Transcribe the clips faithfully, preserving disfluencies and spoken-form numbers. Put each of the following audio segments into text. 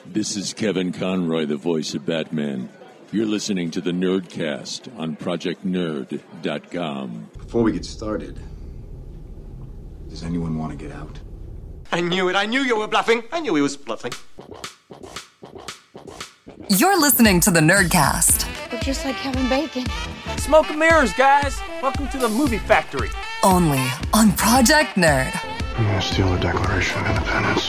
This is Kevin Conroy, the voice of Batman. You're listening to the Nerdcast on project nerd dot com. Before we get started, does anyone want to get out? I knew it. I knew you were bluffing. I knew he was bluffing. You're listening to the Nerdcast. We're just like Kevin Bacon. Smoke and mirrors, guys. Welcome to the movie factory. Only on Project Nerd. I'm gonna steal the Declaration of Independence.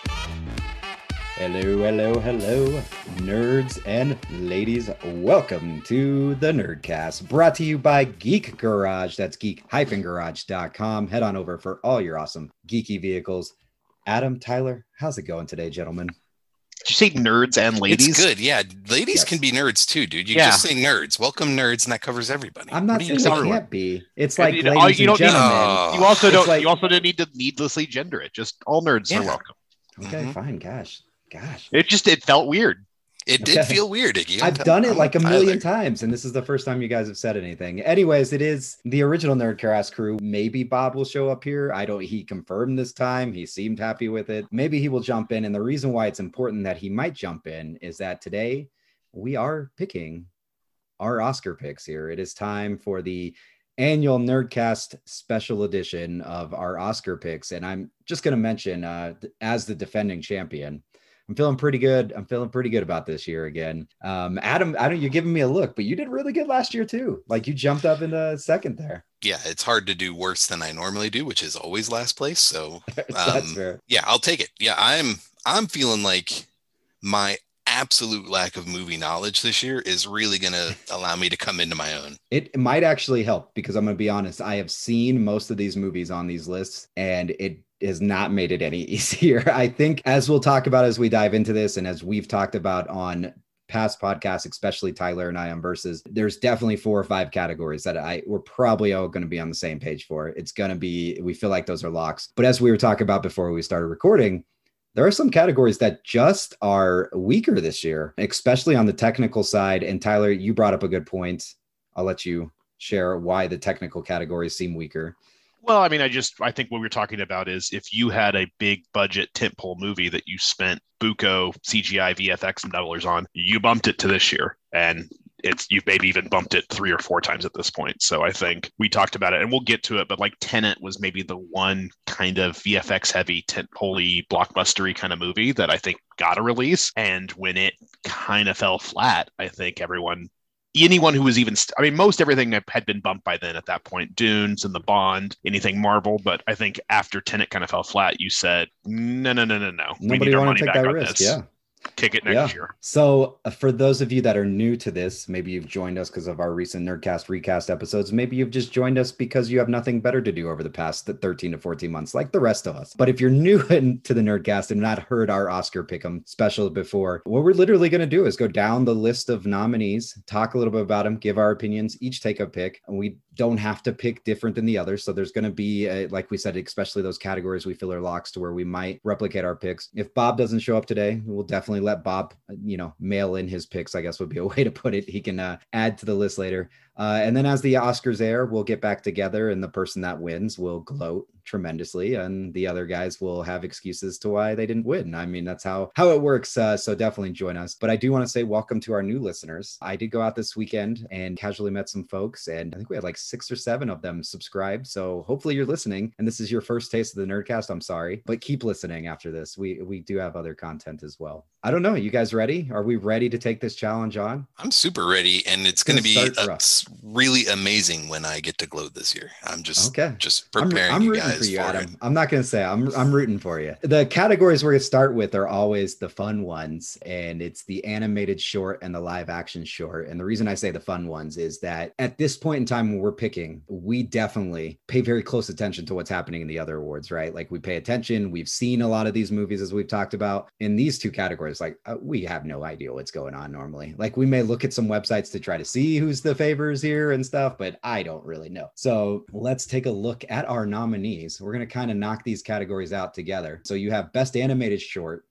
Hello, hello, hello, nerds and ladies. Welcome to the Nerdcast, brought to you by Geek Garage. That's geek dash garage dot com. Head on over for all your awesome geeky vehicles. Adam, Tyler, how's it going today, gentlemen? Did you say nerds and ladies? It's good, yeah. Ladies yes. can be nerds too, dude. You yeah. just say nerds. Welcome nerds, and that covers everybody. I'm not saying it can't be. It's like you, ladies you and gentlemen. Oh. You also don't. like, you also don't need to needlessly gender it. Just all nerds yeah. are welcome. Okay, mm-hmm. fine. Gosh, gosh. It just it felt weird. It did Okay. feel weird, Iggy. I've done it I'm like a Tyler. million times, and this is the first time you guys have said anything. Anyways, it is the original Nerdcast crew. Maybe Bob will show up here. I don't. He confirmed this time. He seemed happy with it. Maybe he will jump in. And the reason why it's important that he might jump in is that today we are picking our Oscar picks here. It is time for the annual Nerdcast special edition of our Oscar picks, and I'm just going to mention, uh, as the defending champion, I'm feeling pretty good. I'm feeling pretty good about this year again. Um, Adam, I don't, you're giving me a look, but you did really good last year too. Like you jumped up in a second there. Yeah, it's hard to do worse than I normally do, which is always last place. So um, That's fair. Yeah, I'll take it. Yeah, I'm I'm feeling like my absolute lack of movie knowledge this year is really going to allow me to come into my own. It might actually help because I'm going to be honest. I have seen most of these movies on these lists, and it has not made it any easier. I think, as we'll talk about as we dive into this, and as we've talked about on past podcasts, especially Tyler and I on Versus, there's definitely four or five categories that I we're probably all going to be on the same page for. It's going to be, we feel like those are locks. But as we were talking about before we started recording, there are some categories that just are weaker this year, especially on the technical side. And Tyler, you brought up a good point. I'll let you share why the technical categories seem weaker. Well, I mean, I just I think what we're talking about is if you had a big budget tentpole movie that you spent buco C G I V F X and dollars on, you bumped it to this year, and it's you've maybe even bumped it three or four times at this point. So I think we talked about it, and we'll get to it. But like Tenet was maybe the one kind of V F X heavy, tentpole-y, blockbustery kind of movie that I think got a release, and when it kind of fell flat, I think everyone. Anyone who was even, st- I mean, most everything had been bumped by then at that point, Dunes and The Bond, anything Marvel. But I think after Tenet kind of fell flat, you said, no, no, no, no, no. Nobody we need our wanna money take back that on risk, this. yeah. Kick it next Yeah. year. So uh, for those of you that are new to this, maybe you've joined us because of our recent Nerdcast recast episodes. Maybe you've just joined us because you have nothing better to do over the past thirteen to fourteen months, like the rest of us. But if you're new to the Nerdcast and not heard our Oscar Pick'em special before, what we're literally going to do is go down the list of nominees, talk a little bit about them, give our opinions, each take a pick, and we don't have to pick different than the others. So there's going to be, a, like we said, especially those categories we feel are locks to where we might replicate our picks. If Bob doesn't show up today, we'll definitely let Bob, you know, mail in his picks, I guess would be a way to put it. He can uh, add to the list later. Uh, and then as the Oscars air, we'll get back together and the person that wins will gloat tremendously and the other guys will have excuses to why they didn't win. I mean, that's how, how it works. Uh, so definitely join us. But I do want to say welcome to our new listeners. I did go out this weekend and casually met some folks, and I think we had like six or seven of them subscribed. So hopefully you're listening and this is your first taste of the Nerdcast. I'm sorry, but keep listening after this. We, we do have other content as well. I don't know. You guys ready? Are we ready to take this challenge on? I'm super ready, and it's going to be start uh, really amazing when I get to gloat this year. I'm just okay. just preparing I'm, I'm you rooting guys for you, for Adam. it. I'm not going to say I'm I'm rooting for you. The categories we're going to start with are always the fun ones, and it's the animated short and the live action short. And the reason I say the fun ones is that at this point in time when we're picking, we definitely pay very close attention to what's happening in the other awards, right? Like we pay attention. We've seen a lot of these movies as we've talked about in these two categories. Like uh, we have no idea what's going on normally. Like we may look at some websites to try to see who's the favors here and stuff, but I don't really know. So let's take a look at our nominees. We're going to kind of knock these categories out together. So you have best animated short,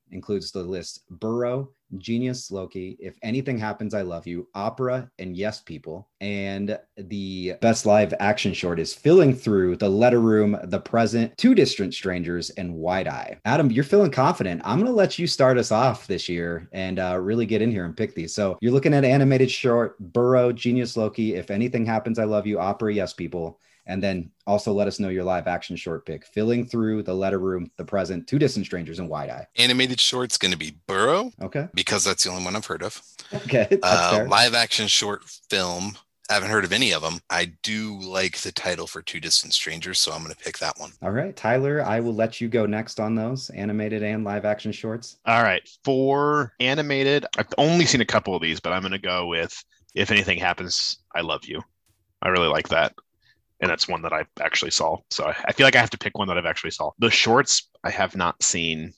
includes the list Burrow, Genius, Loki, If Anything Happens, I Love You, Opera, and Yes People. And the best live action short is Filling Through, The Letter Room, The Present, Two Distant Strangers, and Wide Eye. Adam, you're feeling confident. I'm going to let you start us off this year and uh, really get in here and pick these. So you're looking at animated short, Burrow, Genius, Loki, If Anything Happens, I Love You, Opera, Yes People. And then also let us know your live action short pick. Filling Through, The Letter Room, The Present, Two Distant Strangers, and Wide Eye. Animated short's going to be Burrow. Okay. Because that's the only one I've heard of. Okay. That's uh, fair. Live action short film. I haven't heard of any of them. I do like the title for Two Distant Strangers, so I'm going to pick that one. All right. Tyler, I will let you go next on those animated and live action shorts. All right. For animated, I've only seen a couple of these, but I'm going to go with If Anything Happens, I Love You. I really like that. And that's one that I actually saw. So I, I feel like I have to pick one that I've actually saw. The shorts, I have not seen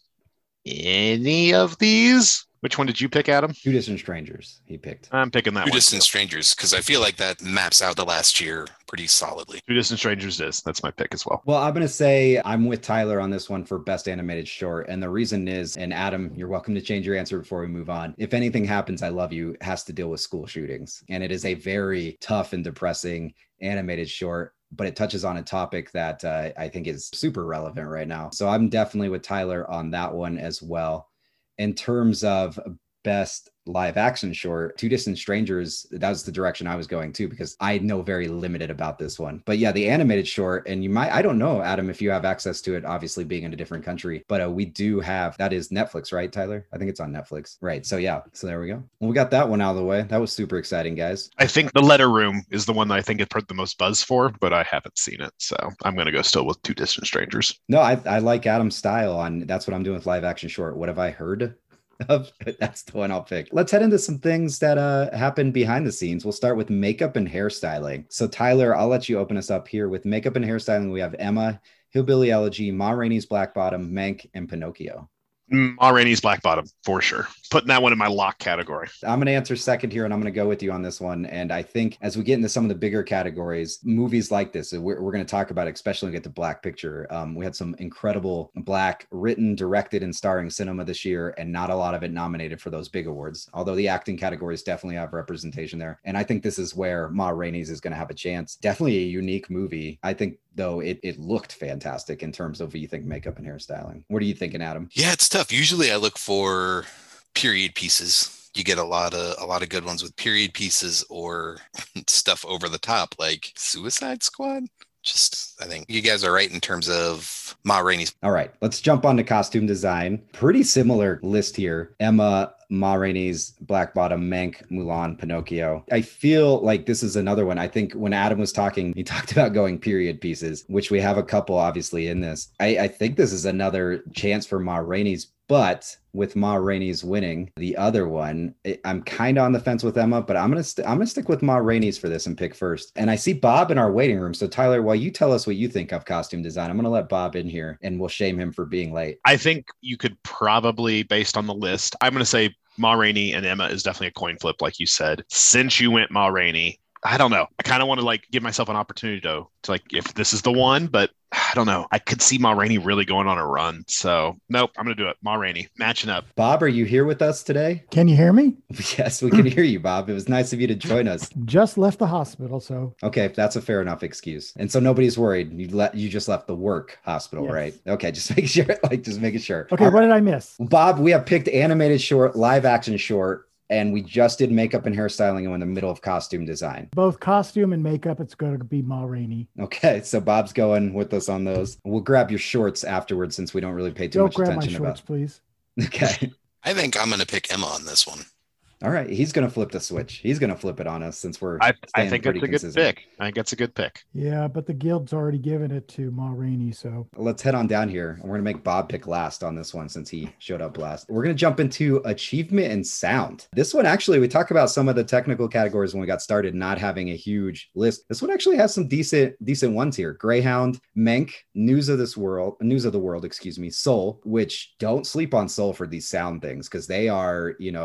any of these. Which one did you pick, Adam? Two Distant Strangers, he picked. I'm picking that Two one. Two Distant Strangers, because I feel like that maps out the last year pretty solidly. Two Distant Strangers is. That's my pick as well. Well, I'm going to say I'm with Tyler on this one for best animated short. And the reason is, and Adam, you're welcome to change your answer before we move on. If Anything Happens, I Love You has to deal with school shootings. And it is a very tough and depressing animated short, but it touches on a topic that uh, I think is super relevant right now. So I'm definitely with Tyler on that one as well. In terms of best live action short, Two Distant Strangers, that was the direction I was going to, because I know very limited about this one. But yeah, the animated short, and you might, I don't know, Adam, if you have access to it, obviously being in a different country, but uh, we do have, that is Netflix, right, Tyler? I think it's on Netflix. Right. So yeah, so there we go. Well, we got that one out of the way. That was super exciting, guys. I think The Letter Room is the one that I think it's heard the most buzz for, but I haven't seen it. So I'm going to go still with Two Distant Strangers. No, I, I like Adam's style on, that's what I'm doing with live action short. What have I heard of? That's the one I'll pick. Let's head into some things that uh happen behind the scenes. We'll start with makeup and hairstyling. So Tyler, I'll let you open us up here with makeup and hairstyling. We have Emma, Hillbilly Elegy, Ma Rainey's Black Bottom, Mank, and Pinocchio. Ma Rainey's Black Bottom, for sure. Putting that one in my lock category. I'm going to answer second here, and I'm going to go with you on this one. And I think as we get into some of the bigger categories, movies like this, we're, we're going to talk about, especially when we get to Black Picture. Um, we had some incredible Black written, directed, and starring cinema this year, and not a lot of it nominated for those big awards. Although the acting categories definitely have representation there. And I think this is where Ma Rainey's is going to have a chance. Definitely a unique movie. I think, though, it, it looked fantastic in terms of what you think makeup and hairstyling. What are you thinking, Adam? Yeah, it's tough. Usually I look for period pieces. You get a lot of a lot of good ones with period pieces or stuff over the top like Suicide Squad. Just, I think you guys are right in terms of Ma Rainey's. All right, let's jump on to costume design. Pretty similar list here. Emma, Ma Rainey's Black Bottom, Mank, Mulan, Pinocchio. I feel like this is another one. I think when Adam was talking, he talked about going period pieces, which we have a couple obviously in this. I, I think this is another chance for Ma Rainey's, but with Ma Rainey's winning the other one, it, I'm kind of on the fence with Emma, but I'm gonna st- I'm gonna stick with Ma Rainey's for this and pick first. And I see Bob in our waiting room. So Tyler, while you tell us what you think of costume design, I'm gonna let Bob in here and we'll shame him for being late. I think you could probably, based on the list, I'm gonna say Ma Rainey and Emma is definitely a coin flip, like you said. Since you went Ma Rainey, I don't know. I kind of want to like give myself an opportunity to, to like, if this is the one, but I don't know. I could see Ma Rainey really going on a run. So nope, I'm going to do it. Ma Rainey, matching up. Bob, are you here with us today? Can you hear me? Yes, we can hear you, Bob. It was nice of you to join us. Just left the hospital, so. Okay, that's a fair enough excuse. And so nobody's worried. You let you just left the work hospital, Yes. right? Okay, just making sure, like just making sure. Okay, All what did I miss? Bob, we have picked animated short, live action short, and we just did makeup and hairstyling and we're in the middle of costume design. Both costume and makeup, it's going to be Ma Rainey. Okay, so Bob's going with us on those. We'll grab your shorts afterwards since we don't really pay too Go much grab my attention shorts, about. please. Okay. I think I'm going to pick Emma on this one. All right, he's going to flip the switch. He's going to flip it on us since we're. I, I staying think pretty it's a good consistent. pick. I think it's a good pick. Yeah, but the guild's already given it to Ma Rainey, so. Let's head on down here. We're going to make Bob pick last on this one since he showed up last. We're going to jump into achievement and sound. This one, actually, we talked about some of the technical categories when we got started, not having a huge list. This one actually has some decent, decent ones here. Greyhound, Mank, News of this World, News of the World, excuse me, Soul, which don't sleep on Soul for these sound things because they are, you know,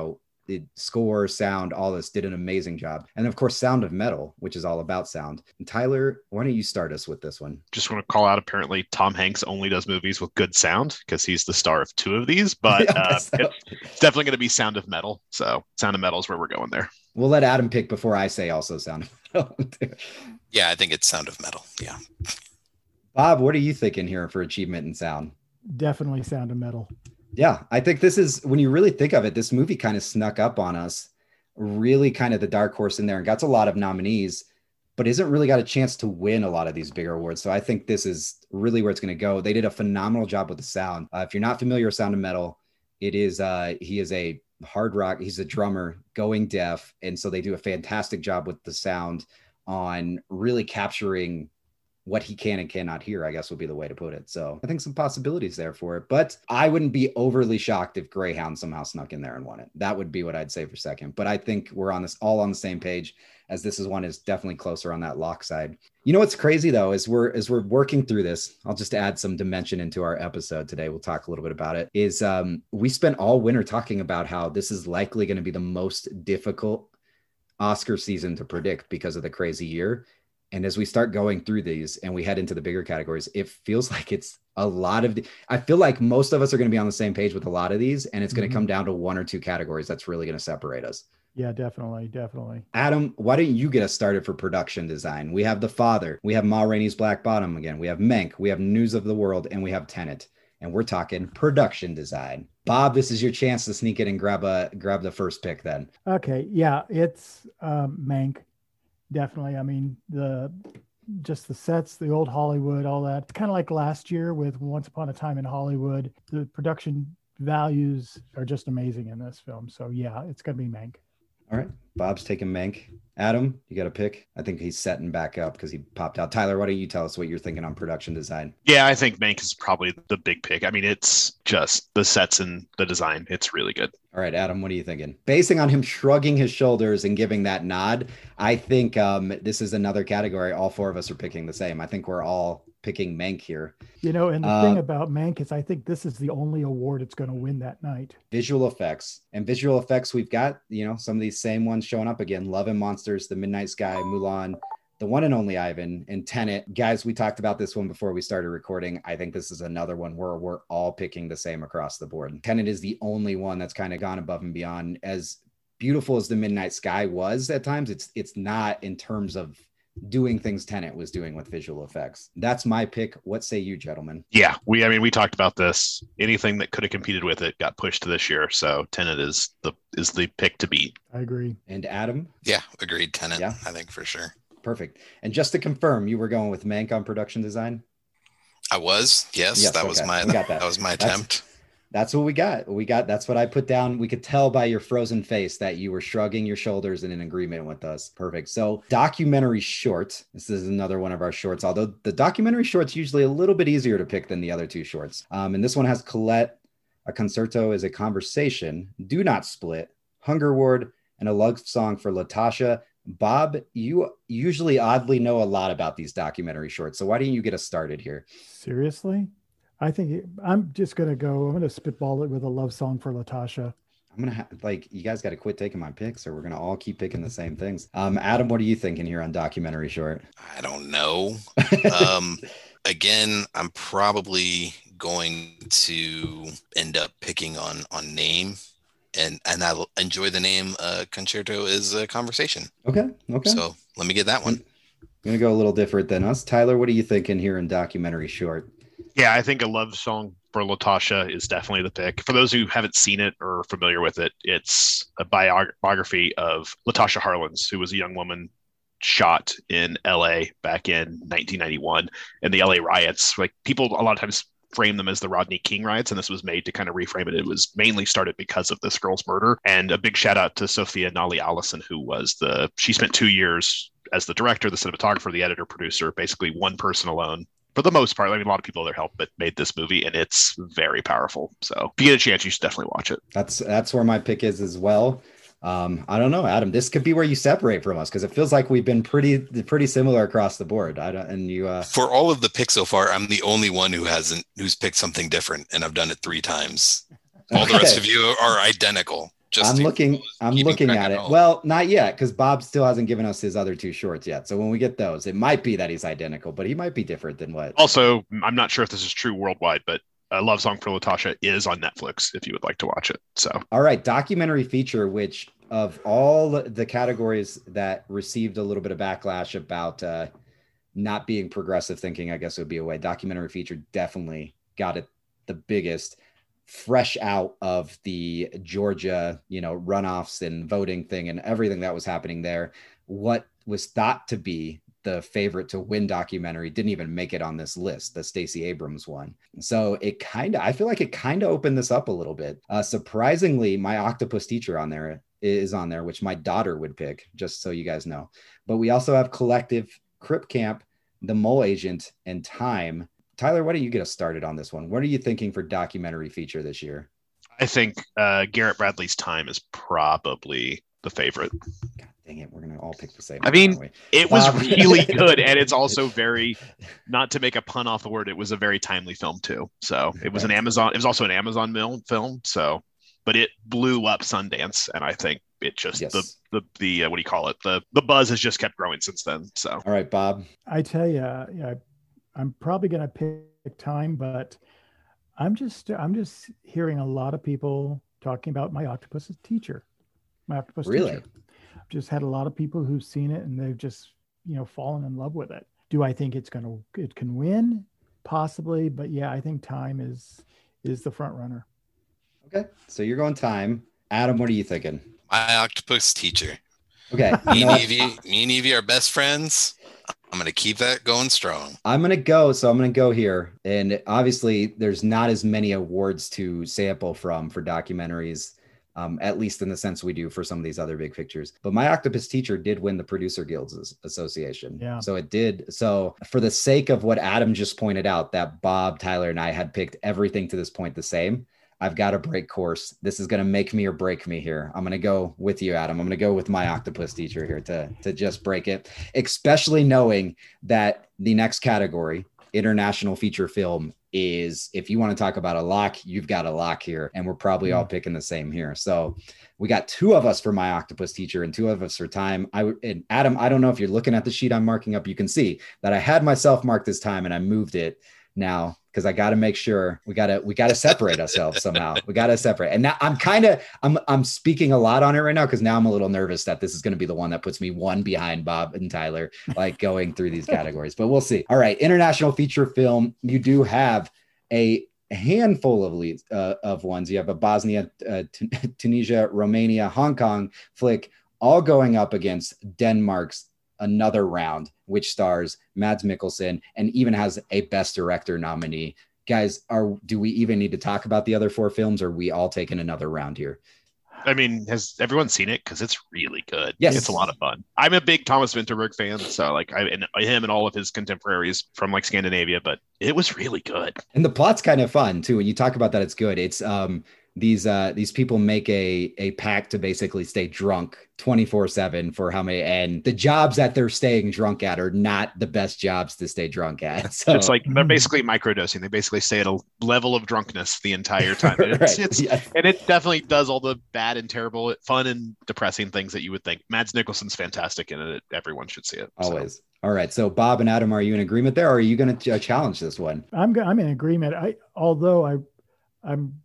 it, score, sound, all this did an amazing job. And of course, Sound of Metal, which is all about sound. And Tyler, why don't you start us with this one? Just want to call out, apparently Tom Hanks only does movies with good sound because he's the star of two of these, but Yeah, uh, so- it's, it's definitely going to be Sound of Metal. So Sound of Metal is where we're going there. We'll let Adam pick before I say also Sound of Metal. Yeah, I think it's Sound of Metal. Yeah. Bob, what are you thinking here for achievement in sound? Definitely Sound of Metal. Yeah, I think this is, when you really think of it, this movie kind of snuck up on us, really kind of the dark horse in there, and got a lot of nominees, but isn't really got a chance to win a lot of these bigger awards. So I think this is really where it's going to go. They did a phenomenal job with the sound. Uh, if you're not familiar with Sound of Metal, it is, uh, he is a hard rock, he's a drummer going deaf. And so they do a fantastic job with the sound on really capturing what he can and cannot hear, I guess would be the way to put it. So I think some possibilities there for it, but I wouldn't be overly shocked if Greyhound somehow snuck in there and won it. That would be what I'd say for second, but I think we're on this all on the same page, as this is one is definitely closer on that lock side. You know, what's crazy though, is we're, as we're working through this, I'll just add some dimension into our episode today. We'll talk a little bit about it, is um, we spent all winter talking about how this is likely going to be the most difficult Oscar season to predict because of the crazy year. And as we start going through these and we head into the bigger categories, it feels like it's a lot of, the, I feel like most of us are going to be on the same page with a lot of these, and it's going to Mhm. come down to one or two categories that's really going to separate us. Yeah, definitely, definitely. Adam, why don't you get us started for production design? We have The Father, we have Ma Rainey's Black Bottom again, we have Mank, we have News of the World, and we have Tenet, and we're talking production design. Bob, this is your chance to sneak in and grab a grab the first pick then. Okay, yeah, it's um, Mank. Definitely. I mean, the just the sets, the old Hollywood, all that. It's kind of like last year with Once Upon a Time in Hollywood. The production values are just amazing in this film. So yeah, it's gonna be Mank. All right, Bob's taking Mank. Adam, you got a pick? I think he's setting back up because he popped out. Tyler, why don't you tell us what you're thinking on production design? Yeah, I think Mank is probably the big pick. I mean, it's just the sets and the design. It's really good. All right, Adam, what are you thinking? Basing on him shrugging his shoulders and giving that nod, I think um, this is another category. All four of us are picking the same. I think we're all picking Mank here. You know, and the Uh, thing about Mank is I think this is the only award it's going to win that night. Visual effects. And visual effects, we've got, you know, some of these same ones showing up again. Love and Monsters, The Midnight Sky, Mulan, The One and Only Ivan, and Tenet. Guys, we talked about this one before we started recording. I think this is another one where we're all picking the same across the board. Tenet is the only one that's kind of gone above and beyond. As beautiful as The Midnight Sky was at times, it's it's not in terms of doing things Tenet was doing with visual effects. That's my pick. What say you, gentlemen? Yeah, we. I mean, we talked about this. Anything that could have competed with it got pushed to this year. So Tenet is the is the pick to beat. I agree. And Adam? Yeah, agreed. Tenet, Yeah. I think for sure. Perfect. And just to confirm, you were going with Mank on production design? I was. Yes, Yes, that was okay. my We got that. that was my That's- attempt. That's what we got. We got, that's what I put down. We could tell by your frozen face that you were shrugging your shoulders and in agreement with us. Perfect. So documentary short. This is another one of our shorts, although the documentary short's usually a little bit easier to pick than the other two shorts. Um, and this one has Colette, A Concerto is a Conversation, Do Not Split, Hunger Ward, and a love song for Latasha. Bob, you usually oddly know a lot about these documentary shorts. So why don't you get us started here? Seriously? I think it- I'm just going to go, I'm going to spitball it with a love song for Latasha. I'm gonna have like you guys got to quit taking my picks, or we're gonna all keep picking the same things. Um, Adam, what are you thinking here on documentary short? I don't know. um, again, I'm probably going to end up picking on on name, and and I enjoy the name. Uh, Concerto is a Conversation. Okay, okay. So let me get that one. I'm gonna go a little different than us. Tyler, what are you thinking here in documentary short? Yeah, I think a love song for Latasha is definitely the pick. For those who haven't seen it or familiar with it, it's a biog- biography of Latasha Harlins, who was a young woman shot in L A back in nineteen ninety-one in the L A riots. Like people a lot of times frame them as the Rodney King riots, and this was made to kind of reframe it. It was mainly started because of this girl's murder. And a big shout out to Sophia Nali Allison, who was the, she spent two years as the director, the cinematographer, the editor, producer, basically one person alone. For the most part, I mean, a lot of people there helped, but made this movie, and it's very powerful. So if you get a chance, you should definitely watch it. That's that's where my pick is as well. Um, I don't know, Adam. This could be where you separate from us because it feels like we've been pretty pretty similar across the board. I don't, and you. Uh... For all of the picks so far, I'm the only one who hasn't who's picked something different, and I've done it three times. All the rest of you are identical. Just I'm to- looking. I'm keeping looking track at at it. home. Well, not yet, because Bob still hasn't given us his other two shorts yet. So when we get those, it might be that he's identical, but he might be different than what. Also, I'm not sure if this is true worldwide, but a Love Song for Latasha is on Netflix if you would like to watch it. So, All right, documentary feature, which of all the categories that received a little bit of backlash about uh, not being progressive thinking, I guess it would be a way. Documentary feature definitely got it the biggest, fresh out of the Georgia, you know, runoffs and voting thing and everything that was happening there. What was thought to be the favorite to win documentary didn't even make it on this list, the Stacey Abrams one. So it kind of, I feel like it kind of opened this up a little bit. Uh, surprisingly, My Octopus Teacher on there is on there, which my daughter would pick, just so you guys know. But we also have Collective, Crip Camp, The Mole Agent, and Time. Tyler, why don't you get us started on this one? What are you thinking for documentary feature this year? I think uh, Garrett Bradley's Time is probably the favorite. God dang it, we're gonna all pick the same. I one, mean, aren't we? it was Um, really good, and it's also very, not to make a pun off the word, it was a very timely film too. So it was an Right. Amazon, it was also an Amazon mil- film. So, but it blew up Sundance, and I think it just Yes. the the the uh, what do you call it? The the buzz has just kept growing since then. So All right, Bob. I tell you, yeah, I'm probably going to pick Time, but I'm just I'm just hearing a lot of people talking about My Octopus Teacher. My Octopus Really? Teacher. I've just had a lot of people who've seen it and they've just, you know, fallen in love with it. Do I think it's going to it can win? Possibly, but yeah, I think Time is is the front runner. Okay, so you're going Time. Adam, what are you thinking? My Octopus Teacher. Okay, Me you know and what? Evie, me and Evie are best friends. I'm gonna keep that going strong. I'm gonna go. So I'm gonna go here, and obviously, there's not as many awards to sample from for documentaries, um, at least in the sense we do for some of these other big pictures. But My Octopus Teacher did win the Producer Guilds Association. Yeah. So it did. So for the sake of what Adam just pointed out, that Bob, Tyler, and I had picked everything to this point the same. I've got to break course. This is going to make me or break me here. I'm going to go with you, Adam. I'm going to go with My Octopus Teacher here to, to just break it, especially knowing that the next category, international feature film, is, if you want to talk about a lock, you've got a lock here. And we're probably all picking the same here. So we got two of us for My Octopus Teacher and two of us for Time. I would, and Adam, I don't know if you're looking at the sheet I'm marking up. You can see that I had myself marked this time and I moved it now, because I got to make sure we got to we got to separate ourselves somehow. We got to separate. And now I'm kind of I'm I'm speaking a lot on it right now, because now I'm a little nervous that this is going to be the one that puts me one behind Bob and Tyler, like going through these categories. But we'll see. All right, international feature film. You do have a handful of leads uh, of ones. You have a Bosnia, uh, T- Tunisia, Romania, Hong Kong flick, all going up against Denmark's Another Round, which stars Mads Mikkelsen and even has a Best Director nominee. Guys, are do we even need to talk about the other four films, or are we all taking another round here? I mean, has everyone seen it? Because it's really good. Yes. It's a lot of fun. I'm a big Thomas Vinterberg fan, so like I and him and all of his contemporaries from like Scandinavia, but it was really good. And the plot's kind of fun too. When you talk about that, it's good. It's um these uh these people make a a pact to basically stay drunk twenty-four seven for how many, and the jobs that they're staying drunk at are not the best jobs to stay drunk at. So It's like they're basically microdosing. They basically stay at a level of drunkenness the entire time. And it's, Right, it's yes. and it definitely does all the bad and terrible, fun and depressing things that you would think. Mads Mikkelsen's fantastic in it. Everyone should see it. So. Always. All right. So Bob and Adam, are you in agreement there, or are you going to uh, challenge this one? I'm go- I'm in agreement. I although I I'm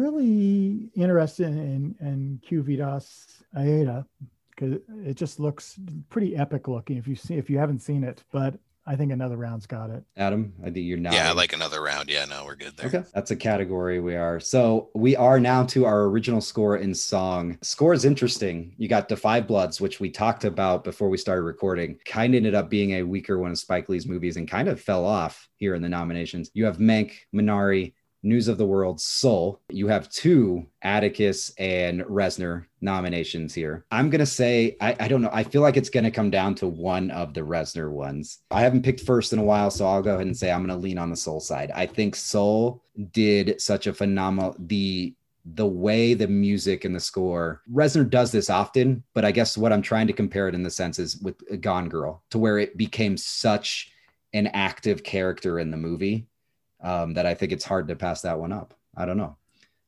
really interested in in Q Vidas Aida, because it just looks pretty epic looking. If you see if you haven't seen it, but I think Another Round's got it. Adam, I think you're not. Yeah, I like Another Round. Yeah, no, we're good there. Okay, that's a category we are. So we are now to our original score in song. Score is interesting. You got The Five Bloods, which we talked about before we started recording. Kind of ended up being a weaker one of Spike Lee's movies and kind of fell off here in the nominations. You have Mank, Minari, News of the World, Soul. You have two Atticus and Reznor nominations here. I'm going to say, I, I don't know. I feel like it's going to come down to one of the Reznor ones. I haven't picked first in a while, so I'll go ahead and say I'm going to lean on the Soul side. I think Soul did such a phenomenal, the the way the music and the score, Reznor does this often, but I guess what I'm trying to compare it in the sense is with Gone Girl, to where it became such an active character in the movie. Um, that I think it's hard to pass that one up. I don't know.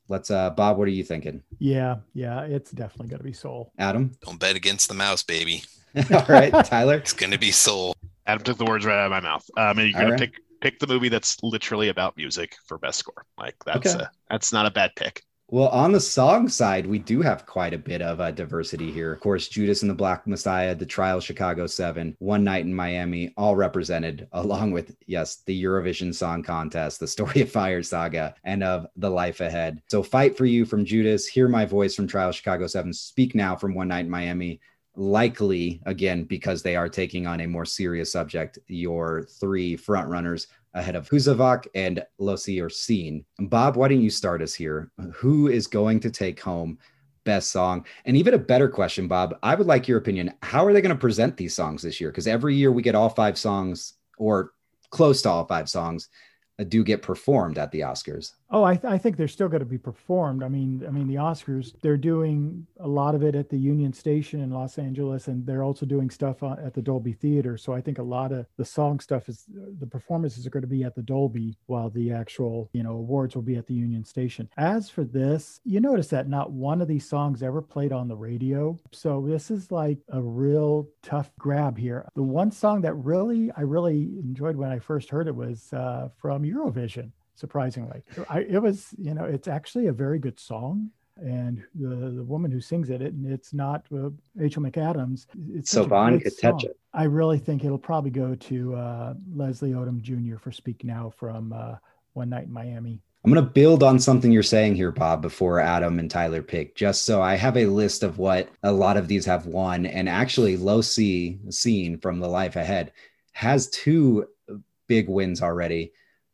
Let's, uh, Bob, what are you thinking? Yeah, yeah, it's definitely going to be Soul. Adam? Don't bet against the mouse, baby. All right, Tyler? It's going to be Soul. Adam took the words right out of my mouth. Um, and you're going right. to pick pick the movie that's literally about music for best score. Like that's Okay. uh, that's not a bad pick. Well, on the song side, we do have quite a bit of uh, diversity here. Of course, Judas and the Black Messiah, The Trial Chicago seven, One Night in Miami, all represented, along with, yes, the Eurovision Song Contest, The Story of Fire Saga, and of The Life Ahead. So Fight for You from Judas, Hear My Voice from Trial Chicago seven, Speak Now from One Night in Miami. Likely, again, because they are taking on a more serious subject, your three frontrunners ahead of Huzavak and Losi or Scene. Bob, why don't you start us here? Who is going to take home best song? And even a better question, Bob, I would like your opinion. How are they going to present these songs this year? Because every year we get all five songs, or close to all five songs, uh, do get performed at the Oscars. Oh, I, th- I think they're still going to be performed. I mean, I mean, the Oscars, they're doing a lot of it at the Union Station in Los Angeles, and they're also doing stuff on, at the Dolby Theater. So I think a lot of the song stuff is, the performances are going to be at the Dolby, while the actual, you know, awards will be at the Union Station. As for this, you notice that not one of these songs ever played on the radio. So this is like a real tough grab here. The one song that really, I really enjoyed when I first heard it was uh, from Eurovision. Surprisingly, I, it was, you know, it's actually a very good song, and the, the woman who sings it, and it's not uh, Rachel McAdams. It's such a Sovan great song. Katecha. I really think it'll probably go to uh, Leslie Odom Junior for Speak Now from uh, One Night in Miami. I'm going to build on something you're saying here, Bob, before Adam and Tyler pick, just so I have a list of what a lot of these have won. And actually, Low C Scene from The Life Ahead has two big wins already.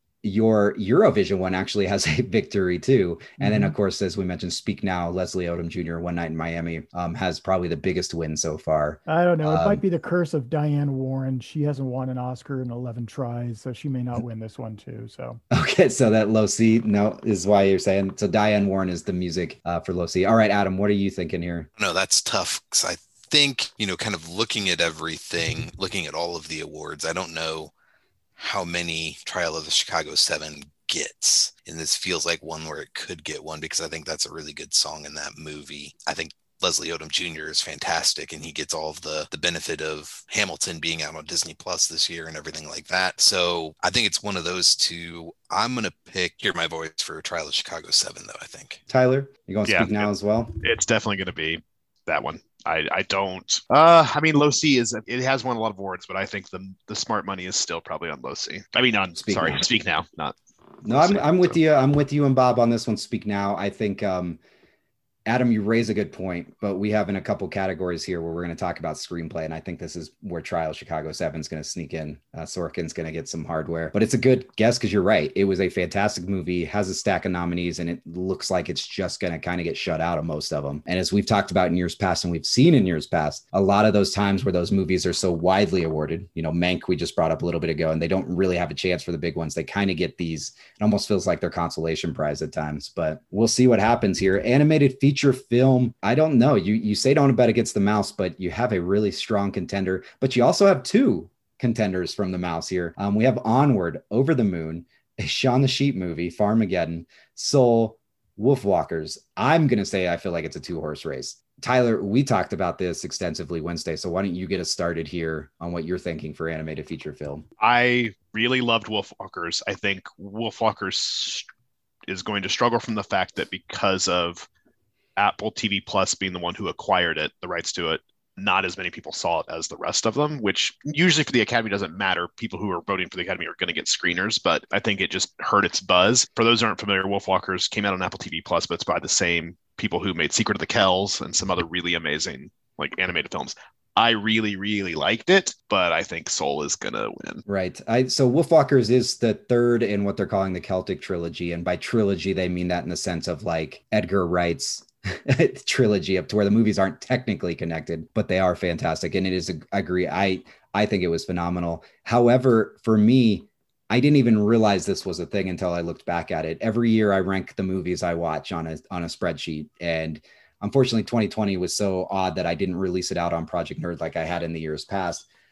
Your Eurovision one actually has a victory too. And mm-hmm. then, of course, as we mentioned, Speak Now, Leslie Odom Junior, One Night in Miami, um, has probably the biggest win so far. I don't know. It um, might be the curse of Diane Warren. She hasn't won an Oscar in eleven tries, so she may not win this one too. So okay, so that Low C, no, is why you're saying. So Diane Warren is the music uh, for Low C. All right, Adam, what are you thinking here? No, that's tough, because I think, you know, kind of looking at everything, looking at all of the awards, I don't know how many Trial of the Chicago seven gets, and this feels like one where it could get one, because I think that's a really good song in that movie. I think Leslie Odom Junior is fantastic, and he gets all of the the benefit of Hamilton being out on Disney Plus this year and everything like that. So I think it's one of those two. I'm gonna pick Hear My Voice for Trial of Chicago seven, though. I think. Tyler, you gonna Yeah, Speak Now it, as well? It's definitely going to be that one. I, I don't. Uh, I mean, Low C is it has won a lot of awards, but I think the the smart money is still probably on Low C. I mean, on Speak sorry, Now. Speak Now, not. No, I'm I'm with you. I'm with you and Bob on this one. Speak Now. I think um, Adam, you raise a good point, but we have in a couple categories here where we're going to talk about screenplay, and I think this is where Trial Chicago seven is going to sneak in. Uh, Sorkin's going to get some hardware, but it's a good guess because you're right. It was a fantastic movie, has a stack of nominees, and it looks like it's just going to kind of get shut out of most of them. And as we've talked about in years past, and we've seen in years past, a lot of those times where those movies are so widely awarded, you know, Mank we just brought up a little bit ago, and they don't really have a chance for the big ones. They kind of get these, it almost feels like their consolation prize at times, but we'll see what happens here. Animated feature film, I don't know. You you say don't bet against the mouse, but you have a really strong contender. But you also have two contenders from the mouse here. Um, we have Onward, Over the Moon, a Shaun the Sheep movie, Farmageddon, Soul, Wolfwalkers. I'm going to say I feel like it's a two-horse race. Tyler, we talked about this extensively Wednesday, so why don't you get us started here on what you're thinking for animated feature film? I really loved Wolfwalkers. I think Wolfwalkers is going to struggle from the fact that because of Apple T V Plus being the one who acquired it, the rights to it, not as many people saw it as the rest of them, which usually for the Academy doesn't matter. People who are voting for the Academy are going to get screeners, but I think it just hurt its buzz. For those who aren't familiar, Wolfwalkers came out on Apple T V Plus, but it's by the same people who made Secret of the Kells and some other really amazing like animated films. I really, really liked it, but I think Soul is going to win. Right. I, so Wolfwalkers is the third in what they're calling the Celtic trilogy. And by trilogy, they mean that in the sense of like Edgar Wright's trilogy, up to where the movies aren't technically connected, but they are fantastic. And it is, I agree. I, I think it was phenomenal. However, for me, I didn't even realize this was a thing until I looked back at it. Every year I rank the movies I watch on a, on a spreadsheet. And unfortunately, twenty twenty was so odd that I didn't release it out on Project Nerd like I had in the years past.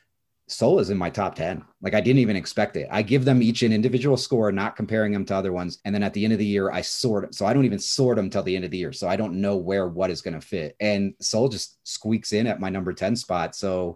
Soul is in my top ten. Like, I didn't even expect it. I give them each an individual score, not comparing them to other ones. And then at the end of the year, I sort. So I don't even sort them till the end of the year. So I don't know where what is going to fit. And Soul just squeaks in at my number ten spot. So,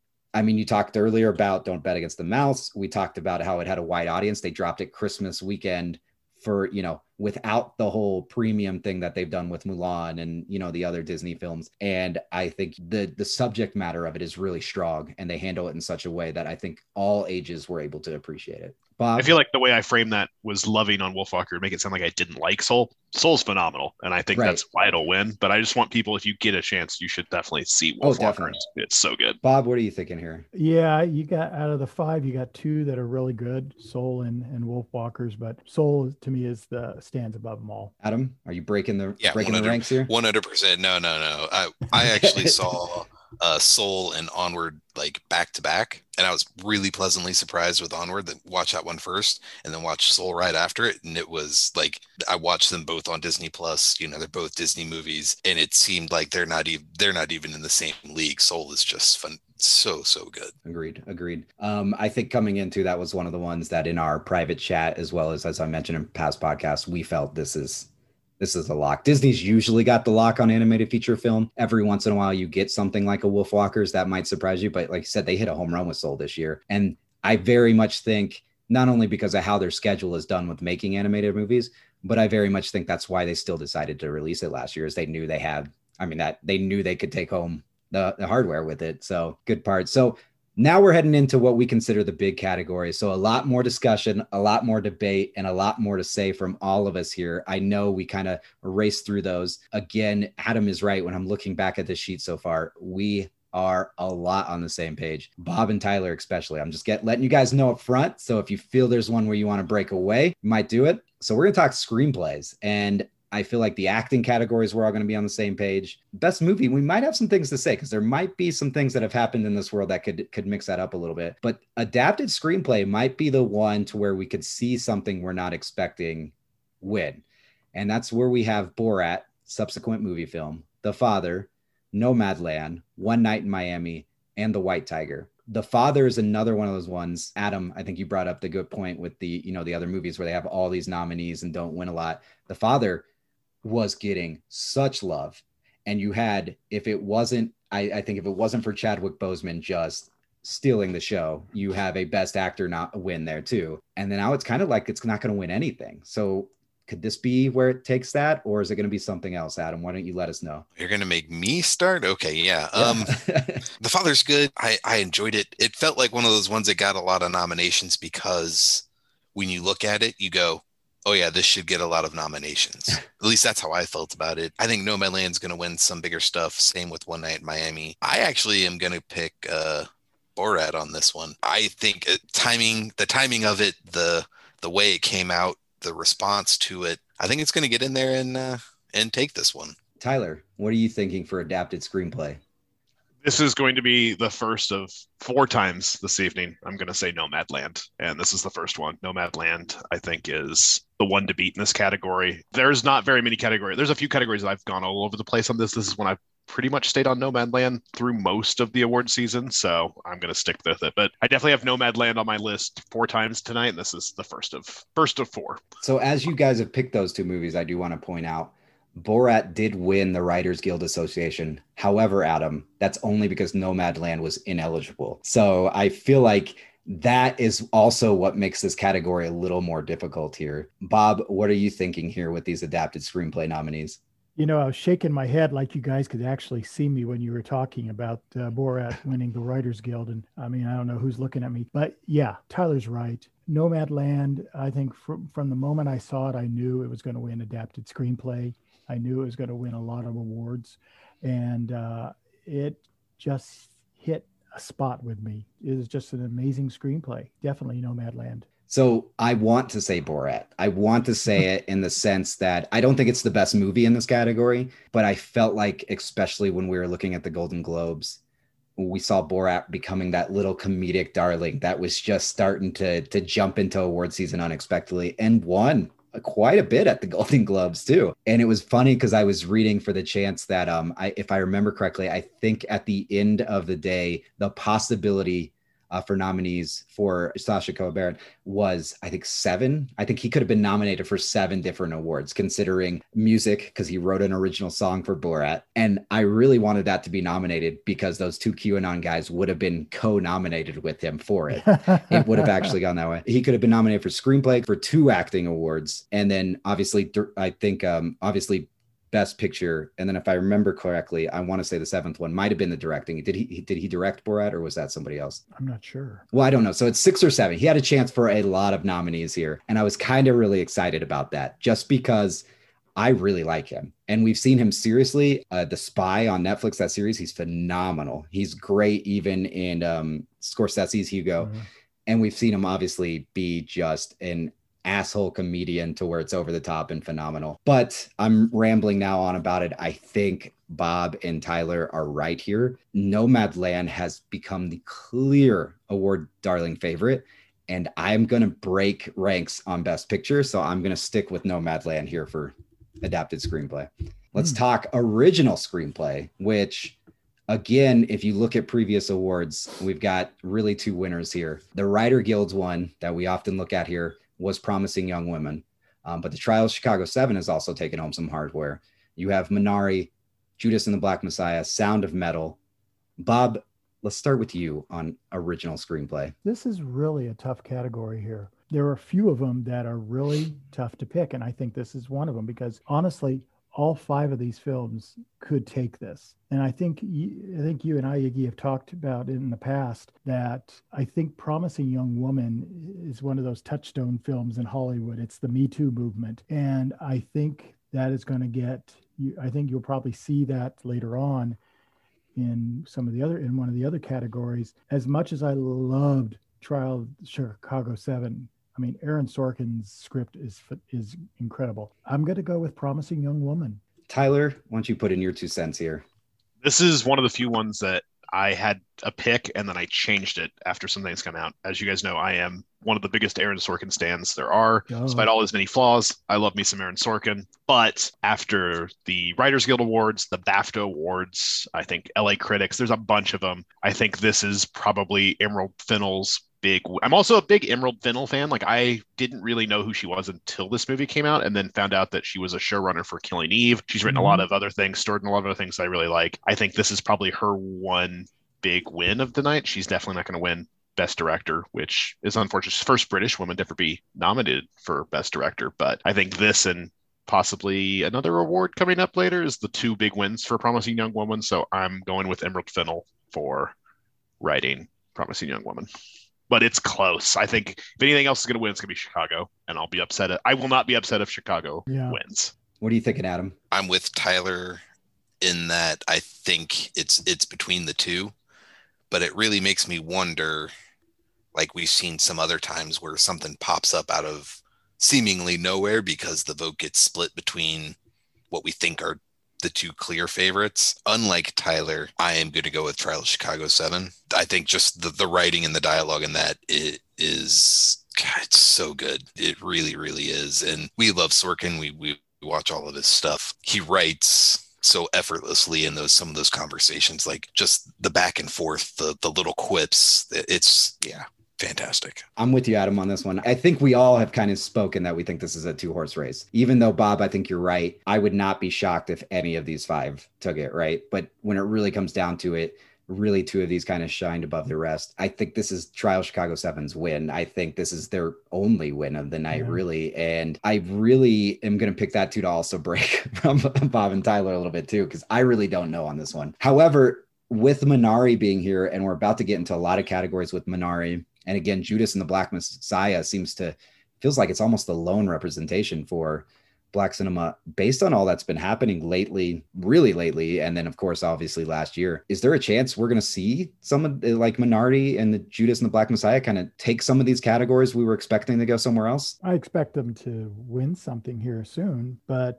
I mean, you talked earlier about Don't Bet Against the Mouse. We talked about how it had a wide audience. They dropped it Christmas weekend for, you know, without the whole premium thing that they've done with Mulan and, you know, the other Disney films. And I think the the subject matter of it is really strong, and they handle it in such a way that I think all ages were able to appreciate it. Bob? I feel like the way I framed that was loving on Wolfwalker, make it sound like I didn't like Soul. Soul's phenomenal, and I think Right. that's why it'll win. But I just want people, if you get a chance, you should definitely see Oh, Wolfwalker. definitely. It's, it's so good. Bob, what are you thinking here? Yeah, you got out of the five, you got two that are really good, Soul and, and Wolfwalkers, but Soul to me is the stands above them all. Adam, are you breaking the Yeah, breaking the 100 ranks here? one hundred percent. No, no, no. I, I actually saw uh, Soul and Onward like back to back, and I was really pleasantly surprised with Onward. That watch that one first, and then watch Soul right after it, and it was like I watched them both on Disney Plus. You know, they're both Disney movies, and it seemed like they're not even they're not even in the same league. Soul is just fun. So, so good. Agreed. Agreed. Um, I think coming into that was one of the ones that in our private chat, as well as, as I mentioned in past podcasts, we felt this is, this is a lock. Disney's usually got the lock on animated feature film. Every once in a while you get something like a Wolfwalkers that might surprise you. But like I said, they hit a home run with Soul this year. And I very much think not only because of how their schedule is done with making animated movies, but I very much think that's why they still decided to release it last year, is they knew they had, I mean, that they knew they could take home The, the hardware with it. So good part. So now we're heading into what we consider the big categories. So a lot more discussion, a lot more debate, and a lot more to say from all of us here. I know we kind of raced through those. Again, Adam is right. When I'm looking back at the sheet so far, we are a lot on the same page. Bob and Tyler especially. I'm just get, letting you guys know up front. So if you feel there's one where you want to break away, you might do it. So we're going to talk screenplays. And I feel like the acting categories, we're all going to be on the same page. Best movie, we might have some things to say because there might be some things that have happened in this world that could could mix that up a little bit. But adapted screenplay might be the one to where we could see something we're not expecting win. And that's where we have Borat, subsequent movie film, The Father, Nomadland, One Night in Miami, and The White Tiger. The Father is another one of those ones. Adam, I think you brought up the good point with the, you know, the other movies where they have all these nominees and don't win a lot. The Father was getting such love. And you had, if it wasn't, I, I think if it wasn't for Chadwick Boseman just stealing the show, you have a best actor not win there too. And then now it's kind of like it's not going to win anything. So could this be where it takes that, or is it going to be something else? Adam, why don't you let us know? You're going to make me start? Okay, yeah. Um, The Father's good. I, I enjoyed it. It felt like one of those ones that got a lot of nominations because when you look at it, you go, oh yeah, this should get a lot of nominations. At least that's how I felt about it. I think Nomadland's going to win some bigger stuff. Same with One Night in Miami. I actually am going to pick uh, Borat on this one. I think uh, timing, the timing of it, the the way it came out, the response to it, I think it's going to get in there and uh, and take this one. Tyler, what are you thinking for adapted screenplay? This is going to be the first of four times this evening. I'm going to say Nomadland, and this is the first one. Nomadland, I think, is the one to beat in this category. There's not very many categories. There's a few categories that I've gone all over the place on this. This is when I've pretty much stayed on Nomadland through most of the award season, so I'm going to stick with it. But I definitely have Nomadland on my list four times tonight, and this is the first of first of four. So as you guys have picked those two movies, I do want to point out Borat did win the Writers Guild Association. However, Adam, that's only because Nomadland was ineligible. So I feel like that is also what makes this category a little more difficult here. Bob, what are you thinking here with these adapted screenplay nominees? You know, I was shaking my head like you guys could actually see me when you were talking about uh, Borat winning the Writers Guild. And I mean, I don't know who's looking at me, but yeah, Tyler's right. Nomadland, I think from, from the moment I saw it, I knew it was going to win adapted screenplay. I knew it was going to win a lot of awards, and uh, it just hit a spot with me. It was just an amazing screenplay. Definitely Nomadland. So I want to say Borat. I want to say it in the sense that I don't think it's the best movie in this category, but I felt like, especially when we were looking at the Golden Globes, we saw Borat becoming that little comedic darling that was just starting to, to jump into award season unexpectedly and won quite a bit at the Golden Globes too. And it was funny because I was reading for the chance that um, I, if I remember correctly, I think at the end of the day, the possibility uh, for nominees for Sacha Cohen Baron was, I think, seven. I think he could have been nominated for seven different awards, considering music, because he wrote an original song for Borat. And I really wanted that to be nominated because those two QAnon guys would have been co-nominated with him for it. It would have actually gone that way. He could have been nominated for screenplay for two acting awards. And then obviously, I think, um, obviously, Best Picture, and then if I remember correctly, I want to say the seventh one might have been the directing. Did he did he direct Borat, or was that somebody else? I'm not sure. Well, I don't know. So it's six or seven. He had a chance for a lot of nominees here, and I was kind of really excited about that, just because I really like him, and we've seen him seriously. Uh, The Spy on Netflix, that series, he's phenomenal. He's great, even in um, Scorsese's Hugo, mm-hmm. and we've seen him obviously be just an asshole comedian to where it's over the top and phenomenal. But I'm rambling now on about it. I think Bob and Tyler are right here. Nomadland has become the clear award darling favorite, and I'm going to break ranks on Best Picture. So I'm going to stick with Nomadland here for adapted screenplay. Let's mm. talk original screenplay, which, again, if you look at previous awards, we've got really two winners here. The Writer Guild's one that we often look at here was Promising Young Women. Um, but the Trial of Chicago seven has also taken home some hardware. You have Minari, Judas and the Black Messiah, Sound of Metal. Bob, let's start with you on original screenplay. This is really a tough category here. There are a few of them that are really tough to pick, and I think this is one of them because honestly, all five of these films could take this. And I think I think you and I, Iggy, have talked about it in the past that I think Promising Young Woman is one of those touchstone films in Hollywood. It's the Me Too movement. And I think that is going to get, I think you'll probably see that later on in some of the other, in one of the other categories. As much as I loved Trial of Chicago seven, I mean, Aaron Sorkin's script is is incredible. I'm going to go with Promising Young Woman. Tyler, why don't you put in your two cents here? This is one of the few ones that I had a pick and then I changed it after some things come out. As you guys know, I am one of the biggest Aaron Sorkin stans there are. Oh. Despite all his many flaws, I love me some Aaron Sorkin. But after the Writers Guild Awards, the BAFTA Awards, I think L A Critics, there's a bunch of them. I think this is probably Emerald Fennell's big. I'm also a big Emerald Fennell fan. Like, I didn't really know who she was until this movie came out, and then found out that she was a showrunner for Killing Eve. She's written mm-hmm. a lot of other things, starred in a lot of other things I really like. I think this is probably her one big win of the night. She's definitely not going to win Best Director, which is unfortunate. She's the first British woman to ever be nominated for Best Director. But I think this and possibly another award coming up later is the two big wins for Promising Young Woman. So I'm going with Emerald Fennell for writing Promising Young Woman. But it's close. I think if anything else is going to win, it's going to be Chicago, and I'll be upset. At, I will not be upset if Chicago yeah. wins. What are you thinking, Adam? I'm with Tyler in that I think it's it's between the two, but it really makes me wonder, like we've seen some other times where something pops up out of seemingly nowhere because the vote gets split between what we think are the two clear favorites. Unlike Tyler, I am going to go with Trial of Chicago seven. I think just the, the writing and the dialogue in that it is, God, it's so good. It really, really is. And we love Sorkin. We, we watch all of his stuff. He writes so effortlessly in those, some of those conversations, like just the back and forth, the, the little quips. It's, yeah. Fantastic. I'm with you, Adam, on this one. I think we all have kind of spoken that we think this is a two horse race. Even though, Bob, I think you're right. I would not be shocked if any of these five took it, right? But when it really comes down to it, really two of these kind of shined above the rest. I think this is Trial Chicago seven's win. I think this is their only win of the night, yeah. really. And I really am going to pick that two to also break from Bob and Tyler a little bit too, because I really don't know on this one. However, with Minari being here, and we're about to get into a lot of categories with Minari, and again, Judas and the Black Messiah seems to, feels like it's almost the lone representation for Black cinema based on all that's been happening lately, really lately. And then, of course, obviously last year. Is there a chance we're going to see some of the, like Minari and the Judas and the Black Messiah kind of take some of these categories we were expecting to go somewhere else? I expect them to win something here soon, but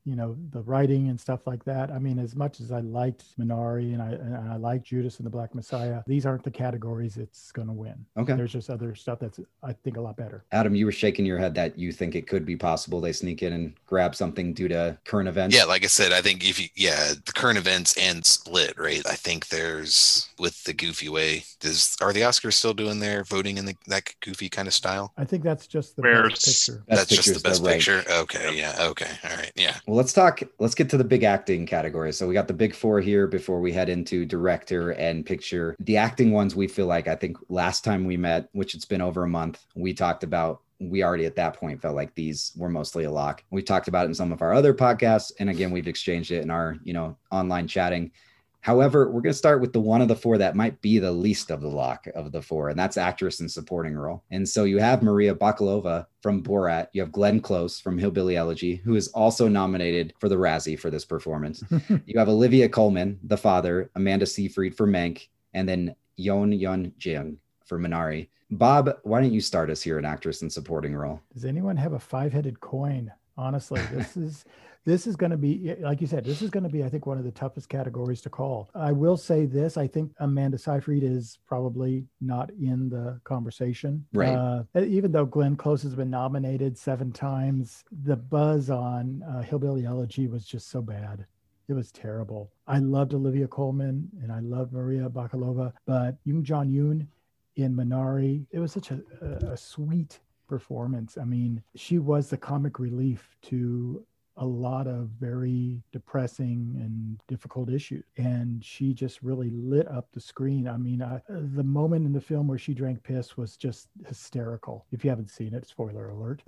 you know, the writing and stuff like that. I mean, as much as I liked Minari and I and I like Judas and the Black Messiah, these aren't the categories it's going to win. Okay. There's just other stuff that's, I think, a lot better. Adam, you were shaking your head that you think it could be possible they sneak in and grab something due to current events. Yeah, like I said, I think if you, yeah, the current events and Split, right? I think there's, with the goofy way, does, are the Oscars still doing their voting in the, that goofy kind of style? I think that's just the Where's- best picture. Best That's just the Picture's best the rank. picture? Okay, yeah, okay, all right, yeah. Well, let's talk, let's get to the big acting category. So we got the big four here before we head into director and picture. The acting ones, we feel like, I think last time we met, which it's been over a month, we talked about, we already at that point felt like these were mostly a lock. We talked about it in some of our other podcasts. And again, we've exchanged it in our, you know, online chatting. However, we're going to start with the one of the four that might be the least of the lock of the four, and that's actress in supporting role. And so you have Maria Bakalova from Borat. You have Glenn Close from Hillbilly Elegy, who is also nominated for the Razzie for this performance. You have Olivia Colman, the father, Amanda Seyfried for Mank, and then Yoon Yeon Jung for Minari. Bob, why don't you start us here in actress in supporting role? Does anyone have a five-headed coin? Honestly, this is this is going to be, like you said, this is going to be, I think, one of the toughest categories to call. I will say this: I think Amanda Seyfried is probably not in the conversation. Right. Uh, even though Glenn Close has been nominated seven times, the buzz on uh, Hillbilly Elegy was just so bad. It was terrible. I loved Olivia Colman and I loved Maria Bakalova, but Yoon Jong Yoon in Minari, it was such a, a, a sweet performance. I mean, she was the comic relief to a lot of very depressing and difficult issues. And she just really lit up the screen. I mean, I, the moment in the film where she drank piss was just hysterical. If you haven't seen it, spoiler alert.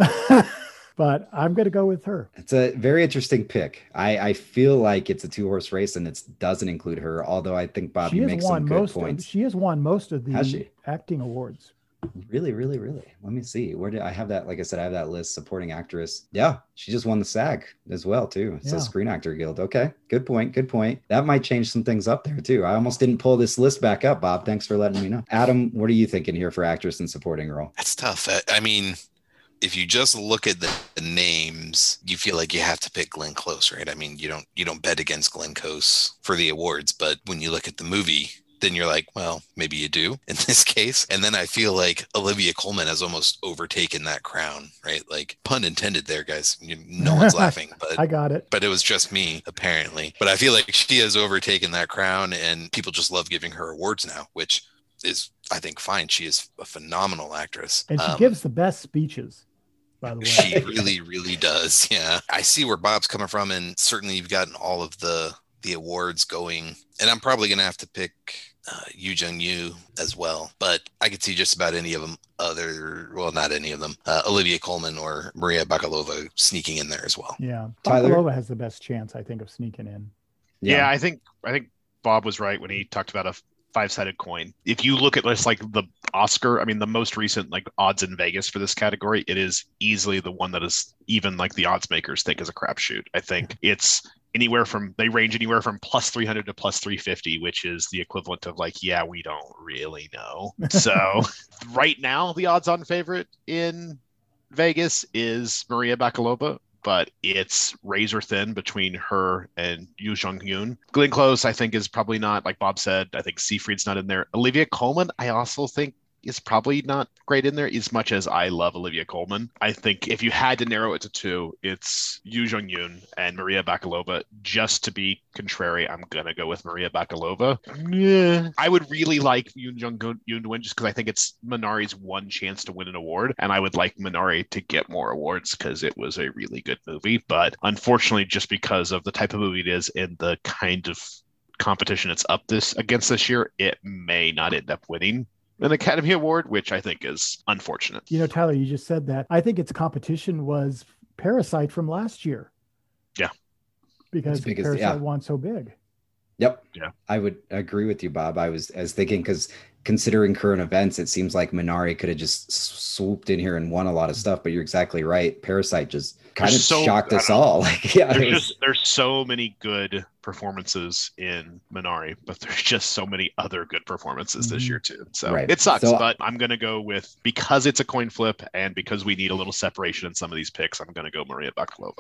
But I'm going to go with her. It's a very interesting pick. I, I feel like it's a two horse race and it doesn't include her. Although I think Bob, She you has make won some good most. points. Of, she has won most of Has the she? acting awards. Really, really, really. Let me see. Where did I have that? Like I said, I have that list. Supporting actress. Yeah, she just won the SAG as well too. It's Yeah. a Screen Actor Guild. Okay, good point. Good point. That might change some things up there too. I almost didn't pull this list back up, Bob. Thanks for letting me know. Adam, what are you thinking here for actress in supporting role? That's tough. I, I mean, if you just look at the, the names, you feel like you have to pick Glenn Close, right? I mean, you don't you don't bet against Glenn Close for the awards, but when you look at the movie, then you're like, well, maybe you do in this case. And then I feel like Olivia Colman has almost overtaken that crown, right? Like, pun intended there, guys. You, no one's laughing, but I got it. but it was just me, apparently. But I feel like she has overtaken that crown, and people just love giving her awards now, which is, I think, fine. She is a phenomenal actress. And she Um, gives the best speeches, by the way. She really, really does. Yeah. I see where Bob's coming from, and certainly you've gotten all of the the awards going. And I'm probably gonna have to pick uh, Yoo Jung Yoo as well, but I could see just about any of them. Other, well, not any of them. Uh, Olivia Colman or Maria Bakalova sneaking in there as well. Yeah, Tyler? Bakalova has the best chance, I think, of sneaking in. Yeah. I think I think Bob was right when he talked about a five-sided coin. If you look at this, like the Oscar, I mean, the most recent like odds in Vegas for this category, it is easily the one that is even like the odds makers think is a crapshoot. I think it's anywhere from, they range anywhere from plus three hundred to plus three fifty, which is the equivalent of like, yeah, we don't really know. So right now, the odds-on favorite in Vegas is Maria Bakalova, but it's razor thin between her and Yoo Jung Yoon. Glenn Close, I think, is probably not, like Bob said, I think Seyfried's not in there. Olivia Colman, I also think is probably not great in there, as much as I love Olivia Colman. I think if you had to narrow it to two, it's Yoo Jung Yoon and Maria Bakalova. Just to be contrary, I'm going to go with Maria Bakalova. Yeah. I would really like Yoo Jung Yoon to win just because I think it's Minari's one chance to win an award. And I would like Minari to get more awards because it was a really good movie. But unfortunately, just because of the type of movie it is and the kind of competition it's up this against this year, it may not end up winning an Academy Award, which I think is unfortunate. You know, Tyler, you just said that. I think its competition was Parasite from last year. Yeah. Because big as- Parasite yeah. won so big. Yep. Yeah. I would agree with you, Bob. I was, I was thinking, because considering current events, it seems like Minari could have just s- swooped in here and won a lot of stuff, but you're exactly right. Parasite just kind There's of so- shocked I us don't- all. Like, yeah, it There's was- just there's so many good performances in Minari, but there's just so many other good performances this Mhm. year too. So Right. it sucks, So- but I'm gonna go with, because it's a coin flip and because we need a little separation in some of these picks, I'm gonna go Maria Bakalova.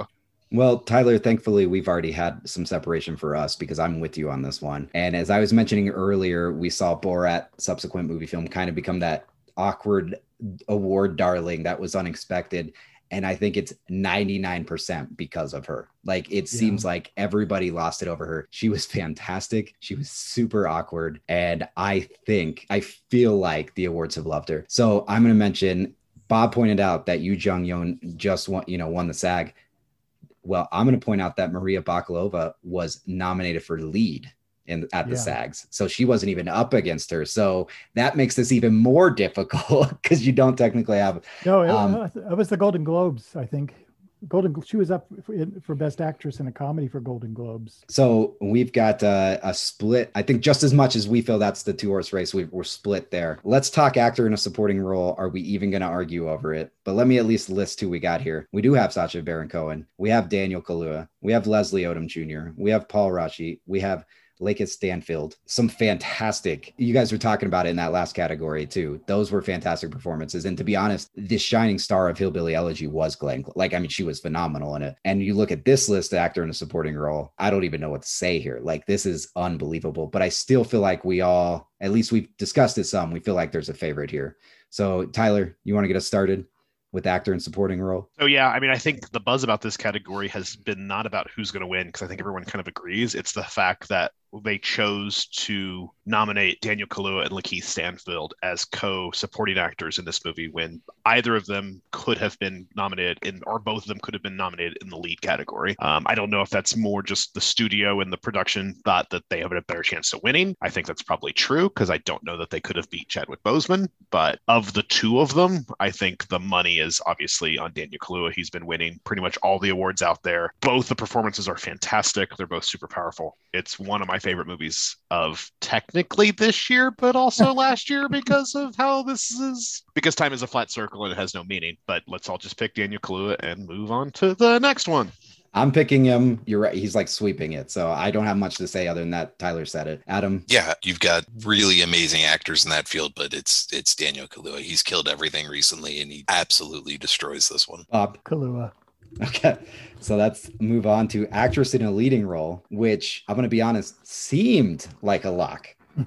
Well, Tyler, thankfully, we've already had some separation for us because I'm with you on this one. And as I was mentioning earlier, we saw Borat, subsequent movie film, kind of become that awkward award darling that was unexpected. And I think it's ninety-nine percent because of her. Like, it Yeah. seems like everybody lost it over her. She was fantastic. She was super awkward. And I think, I feel like the awards have loved her. So I'm going to mention, Bob pointed out that Yu Jung-yeon just won, you know, won the SAG. Well, I'm going to point out that Maria Bakalova was nominated for lead in at the Yeah. SAGs. So she wasn't even up against her. So that makes this even more difficult because you don't technically have. No, it, Um, uh, it was the Golden Globes, I think. Golden. She was up for, for Best Actress in a Comedy for Golden Globes. So we've got uh, a split. I think just as much as we feel that's the two horse race, we, we're split there. Let's talk actor in a supporting role. Are we even going to argue over it? But let me at least list who we got here. We do have Sacha Baron Cohen. We have Daniel Kaluuya. We have Leslie Odom Junior We have Paul Rashi. We have Lakeith Stanfield. Some fantastic, you guys were talking about it in that last category too. Those were fantastic performances. And to be honest, the shining star of Hillbilly Elegy was Glenn. Like, I mean, she was phenomenal in it. And you look at this list, the actor in a supporting role, I don't even know what to say here. Like, this is unbelievable, but I still feel like we all, at least we've discussed it some, we feel like there's a favorite here. So Tyler, you want to get us started with actor and supporting role? So yeah, I mean, I think the buzz about this category has been not about who's going to win, because I think everyone kind of agrees. It's the fact that they chose to nominate Daniel Kaluuya and Lakeith Stanfield as co-supporting actors in this movie when either of them could have been nominated in, or both of them could have been nominated in the lead category. Um, I don't know if that's more just the studio and the production thought that they have a better chance of winning. I think that's probably true, because I don't know that they could have beat Chadwick Boseman. But of the two of them, I think the money is obviously on Daniel Kaluuya. He's been winning pretty much all the awards out there. Both the performances are fantastic. They're both super powerful. It's one of my favorite movies of technically this year, but also last year, because of how this is, because time is a flat circle and it has no meaning. But let's all just pick Daniel Kaluuya and move on to the next one. I'm picking him. You're right. He's like sweeping it. So I don't have much to say other than that. Tyler said it. Adam? Yeah, you've got really amazing actors in that field, but it's it's Daniel Kaluuya. He's killed everything recently, and he absolutely destroys this one. Bob? Kaluuya. Okay, so let's move on to actress in a leading role, which I'm going to be honest, seemed like a lock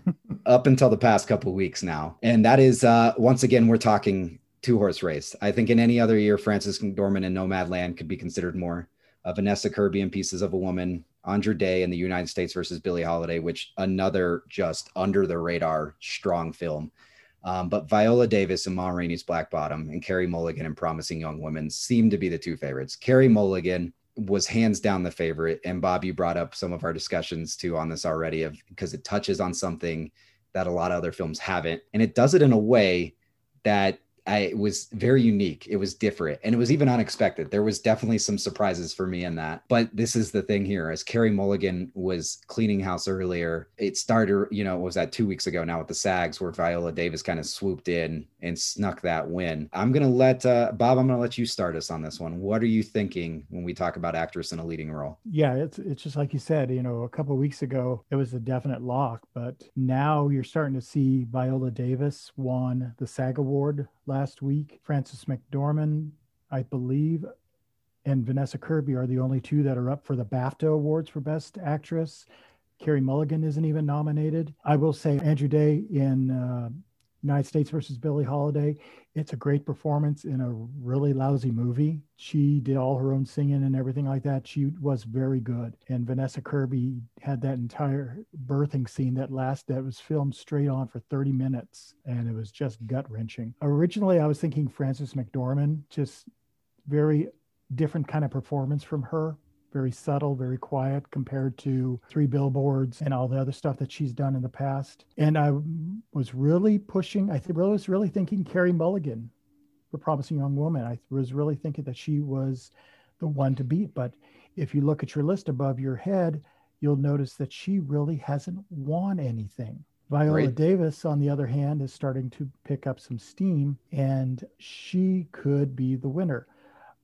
up until the past couple of weeks now. And that is, uh, once again, we're talking two horse race. I think in any other year, Frances McDormand in Nomadland could be considered more. Uh, Vanessa Kirby in Pieces of a Woman, Andra Day in The United States versus Billie Holiday, which another just under the radar strong film. Um, but Viola Davis in Ma Rainey's Black Bottom and Carey Mulligan in Promising Young Women seem to be the two favorites. Carey Mulligan was hands down the favorite. And Bob, you brought up some of our discussions too on this already, of because it touches on something that a lot of other films haven't. And it does it in a way that I, it was very unique. It was different. And it was even unexpected. There was definitely some surprises for me in that. But this is the thing here. As Carey Mulligan was cleaning house earlier, it started, you know, what was that two weeks ago now with the SAGs, where Viola Davis kind of swooped in and snuck that win. I'm going to let, uh, Bob, I'm going to let you start us on this one. What are you thinking when we talk about actress in a leading role? Yeah, it's it's just like you said, you know, a couple of weeks ago, it was a definite lock, but now you're starting to see Viola Davis won the SAG Award last week. Frances McDormand, I believe, and Vanessa Kirby are the only two that are up for the BAFTA Awards for Best Actress. Carey Mulligan isn't even nominated. I will say Andra Day in uh, United States versus Billie Holiday, it's a great performance in a really lousy movie. She did all her own singing and everything like that. She was very good. And Vanessa Kirby had that entire birthing scene that last that was filmed straight on for thirty minutes, and it was just gut-wrenching. Originally, I was thinking Frances McDormand, just very different kind of performance from her. Very subtle, very quiet compared to Three Billboards and all the other stuff that she's done in the past. And I was really pushing, I th- was really thinking Carey Mulligan for Promising Young Woman. I was really thinking that she was the one to beat. But if you look at your list above your head, you'll notice that she really hasn't won anything. Viola Right. Davis, on the other hand, is starting to pick up some steam, and she could be the winner.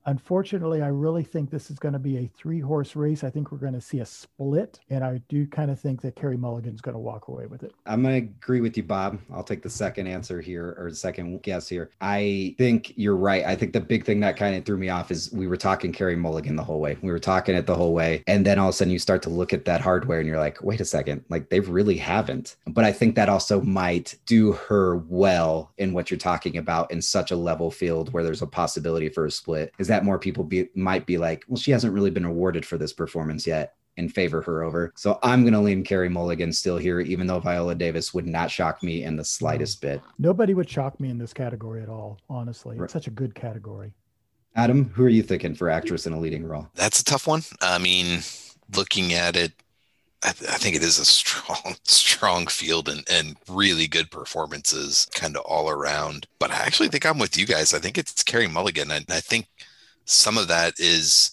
Unfortunately, I really think this is going to be a three horse race. I think we're going to see a split. And I do kind of think that Carey Mulligan's going to walk away with it. I'm going to agree with you, Bob. I'll take the second answer here, or the second guess here. I think you're right. I think the big thing that kind of threw me off is we were talking Carey Mulligan the whole way. We were talking it the whole way. And then all of a sudden you start to look at that hardware and you're like, wait a second, like they really haven't. But I think that also might do her well in what you're talking about in such a level field where there's a possibility for a split, is that more people be, might be like, well, she hasn't really been awarded for this performance yet, and favor her over. So I'm going to lean Carey Mulligan still here, even though Viola Davis would not shock me in the slightest bit. Nobody would shock me in this category at all, honestly. Right. It's such a good category. Adam, who are you thinking for actress in a leading role? That's a tough one. I mean, looking at it, I, th- I think it is a strong, strong field and, and really good performances kind of all around. But I actually think I'm with you guys. I think it's Carey Mulligan. And I think some of that is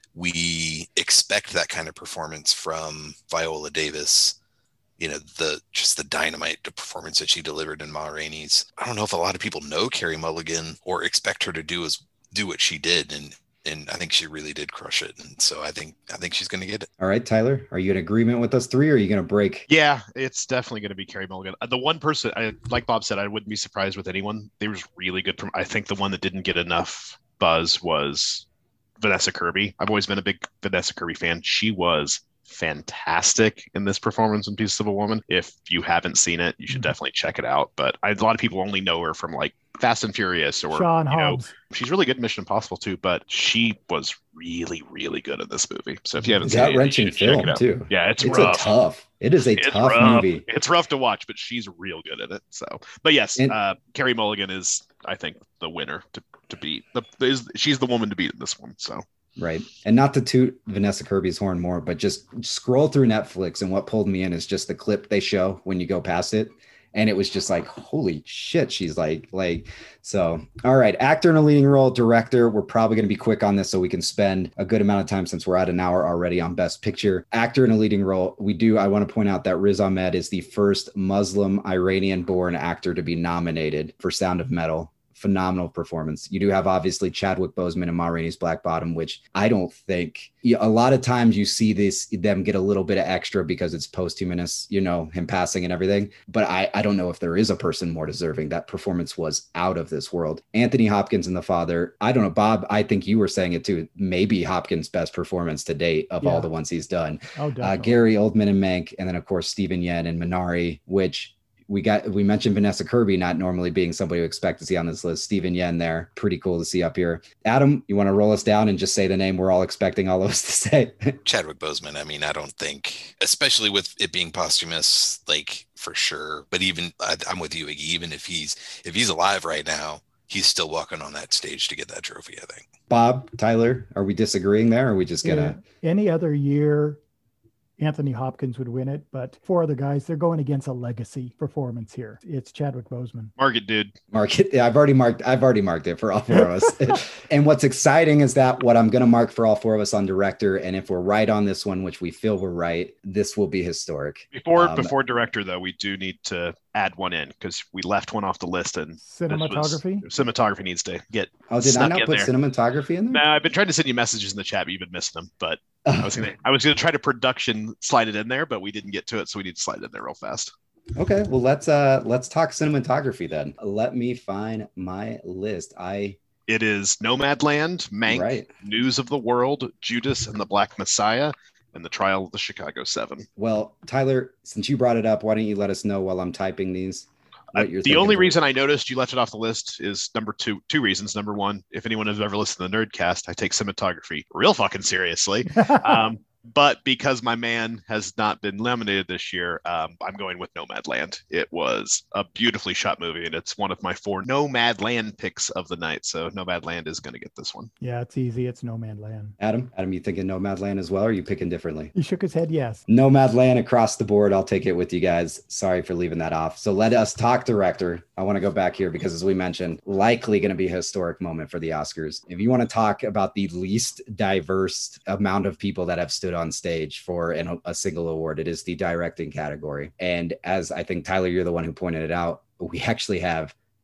we expect that kind of performance from Viola Davis. You know, the just the dynamite performance that she delivered in Ma Rainey's. I don't know if a lot of people know Carey Mulligan or expect her to do as do what she did. And And I think she really did crush it. And so I think I think she's going to get it. All right, Tyler, are you in agreement with us three, or are you going to break? Yeah, it's definitely going to be Carey Mulligan. The one person, I, like Bob said, I wouldn't be surprised with anyone. They was really good. From I think the one that didn't get enough buzz was Vanessa Kirby. I've always been a big Vanessa Kirby fan. She was fantastic in this performance in Pieces of a Woman. If you haven't seen it, you should definitely check it out. But I, a lot of people only know her from like Fast and Furious, or Sean you know, Hobbs. she's really good in Mission Impossible too. But she was really, really good in this movie. So if you haven't It's seen it, gut-wrenching you should check film it out. too. Yeah, it's, it's rough. a tough. It is a It's tough rough. movie. It's rough to watch, but she's real good at it. So, but yes, And- uh, Carey Mulligan is, I think, the winner to to beat. The is she's the woman to beat in this one. So. Right. And not to toot Vanessa Kirby's horn more, but just scroll through Netflix, and what pulled me in is just the clip they show when you go past it. And it was just like, holy shit, she's like, like, so, all right. Actor in a leading role, director. We're probably going to be quick on this so we can spend a good amount of time since we're at an hour already on Best Picture. Actor in a leading role. We do, I want to point out that Riz Ahmed is the first Muslim Iranian born actor to be nominated for Sound of Metal. Phenomenal performance. You do have obviously Chadwick Boseman and Ma Rainey's Black Bottom, which I don't think a lot of times you see this them get a little bit of extra because it's posthumous, you know, him passing and everything. But I, I don't know if there is a person more deserving. That performance was out of this world. Anthony Hopkins in The Father. I don't know, Bob. I think you were saying it too. Maybe Hopkins' best performance to date of Yeah. all the ones he's done. Oh, definitely. Uh, Gary Oldman and Mank, and then of course Stephen Yen and Minari, which. We got, we mentioned Vanessa Kirby not normally being somebody you expect to see on this list. Stephen Yen there. Pretty cool to see up here. Adam, you want to roll us down and just say the name we're all expecting all of us to say? Chadwick Boseman. I mean, I don't think, especially with it being posthumous, like for sure. But even I, I'm with you, Iggy. Even if he's if he's alive right now, he's still walking on that stage to get that trophy, I think. Bob, Tyler, are we disagreeing there? Or are we just gonna? Yeah. Any other year, Anthony Hopkins would win it, but four other guys, they're going against a legacy performance here. It's Chadwick Boseman. Mark it, dude. Mark it. Yeah, I've already marked. I've already marked it for all four of us. And what's exciting is that what I'm going to mark for all four of us on director, and if we're right on this one, which we feel we're right, this will be historic. Before Um, before director though, we do need to add one in because we left one off the list, and this was- Cinematography? cinematography needs to get. Oh, did I snuck not in put there. cinematography in there? No, I've been trying to send you messages in the chat, but you've been missing them. But I was gonna I was gonna try to production slide it in there, but we didn't get to it, so we need to slide it in there real fast. Okay, well let's uh let's talk cinematography then. Let me find my list. I It is Nomadland, Mank, Right. News of the World, Judas and the Black Messiah, and The Trial of the Chicago Seven. well, Tyler, since you brought it up, why don't you let us know while I'm typing these? Uh, what you're the thinking only for- reason I noticed you left it off the list is number two. Two reasons. Number one, if anyone has ever listened to the Nerdcast, I take cinematography real fucking seriously. um, but because my man has not been nominated this year, um, I'm going with Nomadland. It was a beautifully shot movie, and it's one of my four Nomadland picks of the night. So Nomadland is going to get this one. Yeah, it's easy. It's No Man Land. Adam, Adam, you thinking Nomadland as well, or are you picking differently? He shook his head, yes. Nomadland across the board. I'll take it with you guys. Sorry for leaving that off. So let us talk director. I want to go back here because, as we mentioned, likely going to be a historic moment for the Oscars. If you want to talk about the least diverse amount of people that have stood on stage for an, a single award, it is the directing category. And as I think, Tyler, you're the one who pointed it out, we actually have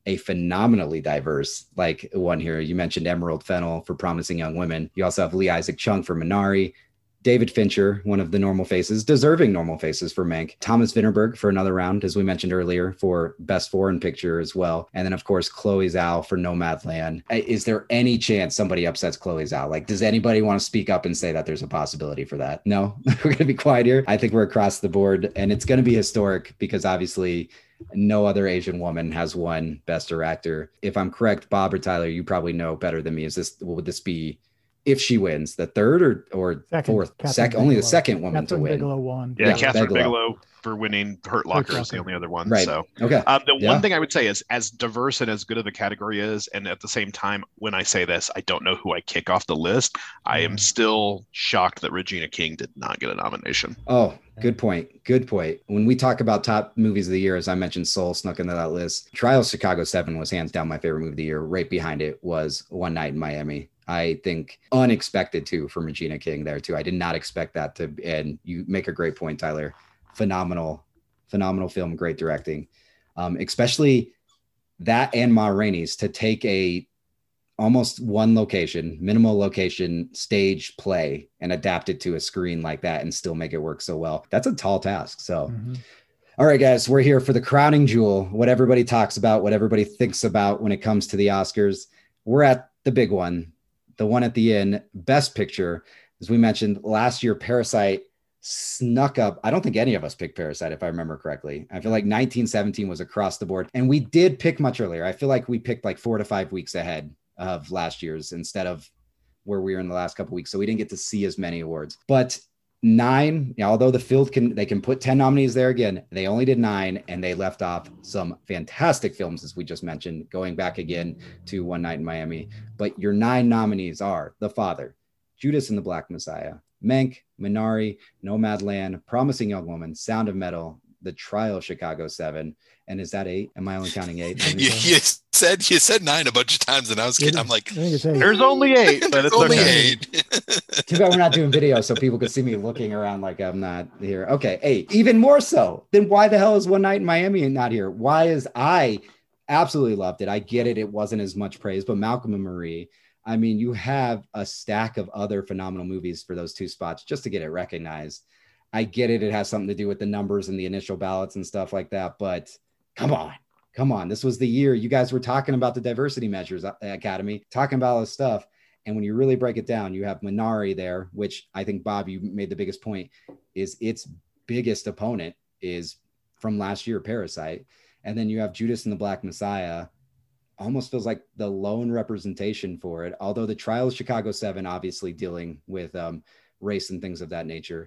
a phenomenally diverse like one here. You mentioned Emerald Fennell for Promising Young Women. You also have Lee Isaac Chung for Minari, David Fincher, one of the normal faces, deserving normal faces for Mank, Thomas Vinterberg for Another Round, as we mentioned earlier, for Best Foreign Picture as well. And then, of course, Chloe Zhao for Nomadland. Is there any chance somebody upsets Chloe Zhao? Like, does anybody want to speak up and say that there's a possibility for that? No, we're going to be quiet here. I think we're across the board, and it's going to be historic because obviously no other Asian woman has won Best Director. If I'm correct, Bob or Tyler, you probably know better than me. Is this, would this be, if she wins, the third or or second, fourth, Catherine second, only the Bigelow. second woman Catherine to win. Bigelow won. Yeah, Yeah, Catherine Bigelow. Bigelow. for winning Hurt Locker is the only other one. Right. So Okay. um, the Yeah. one thing I would say is, as diverse and as good of the category is, and at the same time, when I say this, I don't know who I kick off the list. I am still shocked that Regina King did not get a nomination. Oh, good point. Good point. When we talk about top movies of the year, as I mentioned, Soul snuck into that list. Trials Chicago seven was hands down my favorite movie of the year. Right behind it was One Night in Miami. I think unexpected too from Regina King there too. I did not expect that to, and you make a great point, Tyler. Phenomenal, phenomenal film, great directing. Um, especially that and Ma Rainey's to take a almost one location, minimal location stage play and adapt it to a screen like that and still make it work so well. That's a tall task. So, mm-hmm. All right, guys, we're here for the crowning jewel, what everybody talks about, what everybody thinks about when it comes to the Oscars. We're at the big one, the one at the end, Best Picture. As we mentioned last year, Parasite snuck up. I don't think any of us picked Parasite, if I remember correctly. I feel like nineteen seventeen was across the board, and we did pick much earlier. I feel like we picked like four to five weeks ahead of last year's instead of where we were in the last couple of weeks. So we didn't get to see as many awards, but nine, you know, although the field can, they can put ten nominees there again, they only did nine, and they left off some fantastic films, as we just mentioned, going back again to One Night in Miami. But your nine nominees are The Father, Judas and the Black Messiah, Mank, Minari, Nomadland, Promising Young Woman, Sound of Metal, The Trial of Chicago seven. And is that eight? Am I only counting eight? you, you said you said nine a bunch of times, and I was kidding. I'm like, there's only eight, but it's only okay. eight. Too bad we're not doing video so people could see me looking around like I'm not here. Okay, eight. Even more so. Then why the hell is One Night in Miami not here? Why is I absolutely loved it? I get it. It wasn't as much praise, but Malcolm and Marie. I mean, you have a stack of other phenomenal movies for those two spots just to get it recognized. I get it. It has something to do with the numbers and the initial ballots and stuff like that, but come on, come on. This was the year you guys were talking about the diversity measures, Academy, talking about all this stuff. And when you really break it down, you have Minari there, which I think, Bob, you made the biggest point, is its biggest opponent is from last year, Parasite. And then you have Judas and the Black Messiah, almost feels like the lone representation for it. Although The Trial of Chicago seven, obviously dealing with um, race and things of that nature.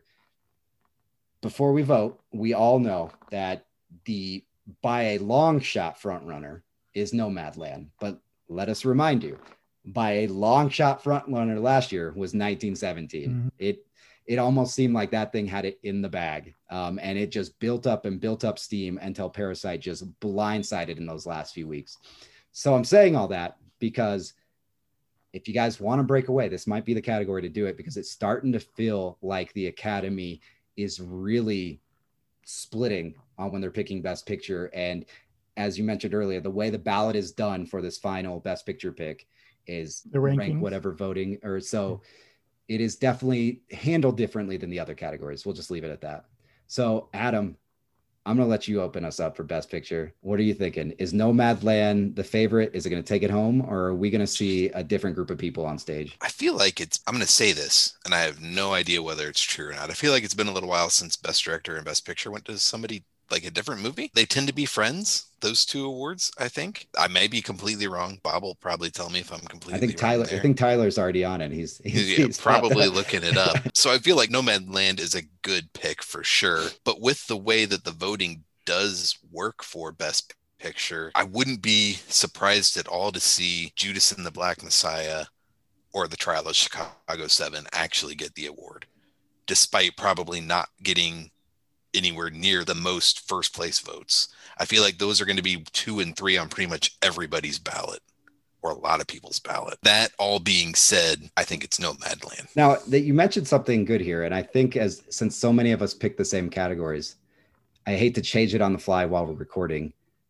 Before we vote, we all know that the by a long shot front runner is Nomadland, but let us remind you, by a long shot front runner last year was nineteen seventeen. Mm-hmm. It it almost seemed like that thing had it in the bag, um, and it just built up and built up steam until Parasite just blindsided in those last few weeks. So I'm saying all that because if you guys want to break away, this might be the category to do it, because it's starting to feel like the Academy is really splitting on when they're picking Best Picture. And as you mentioned earlier, the way the ballot is done for this final Best Picture pick is the rankings. Rank whatever voting, or so it is definitely handled differently than the other categories. We'll just leave it at that. So Adam, I'm going to let you open us up for Best Picture. What are you thinking? Is Nomadland the favorite? Is it going to take it home, or are we going to see a different group of people on stage? I feel like it's, I'm going to say this, and I have no idea whether it's true or not. I feel like it's been a little while since Best Director and Best Picture went to somebody like a different movie. They tend to be friends, those two awards, I think. I may be completely wrong. Bob will probably tell me if I'm completely I think Tyler, I think Tyler's already on it. He's, he's, yeah, he's probably looking it up. So I feel like Nomadland is a good pick for sure. But with the way that the voting does work for Best Picture, I wouldn't be surprised at all to see Judas and the Black Messiah or The Trial of Chicago seven actually get the award, despite probably not getting anywhere near the most first place votes. I feel like those are going to be two and three on pretty much everybody's ballot, or a lot of people's ballot. That all being said, I think it's Nomadland. Now that you mentioned something good here, and I think as since so many of us pick the same categories, I hate to change it on the fly while we're recording,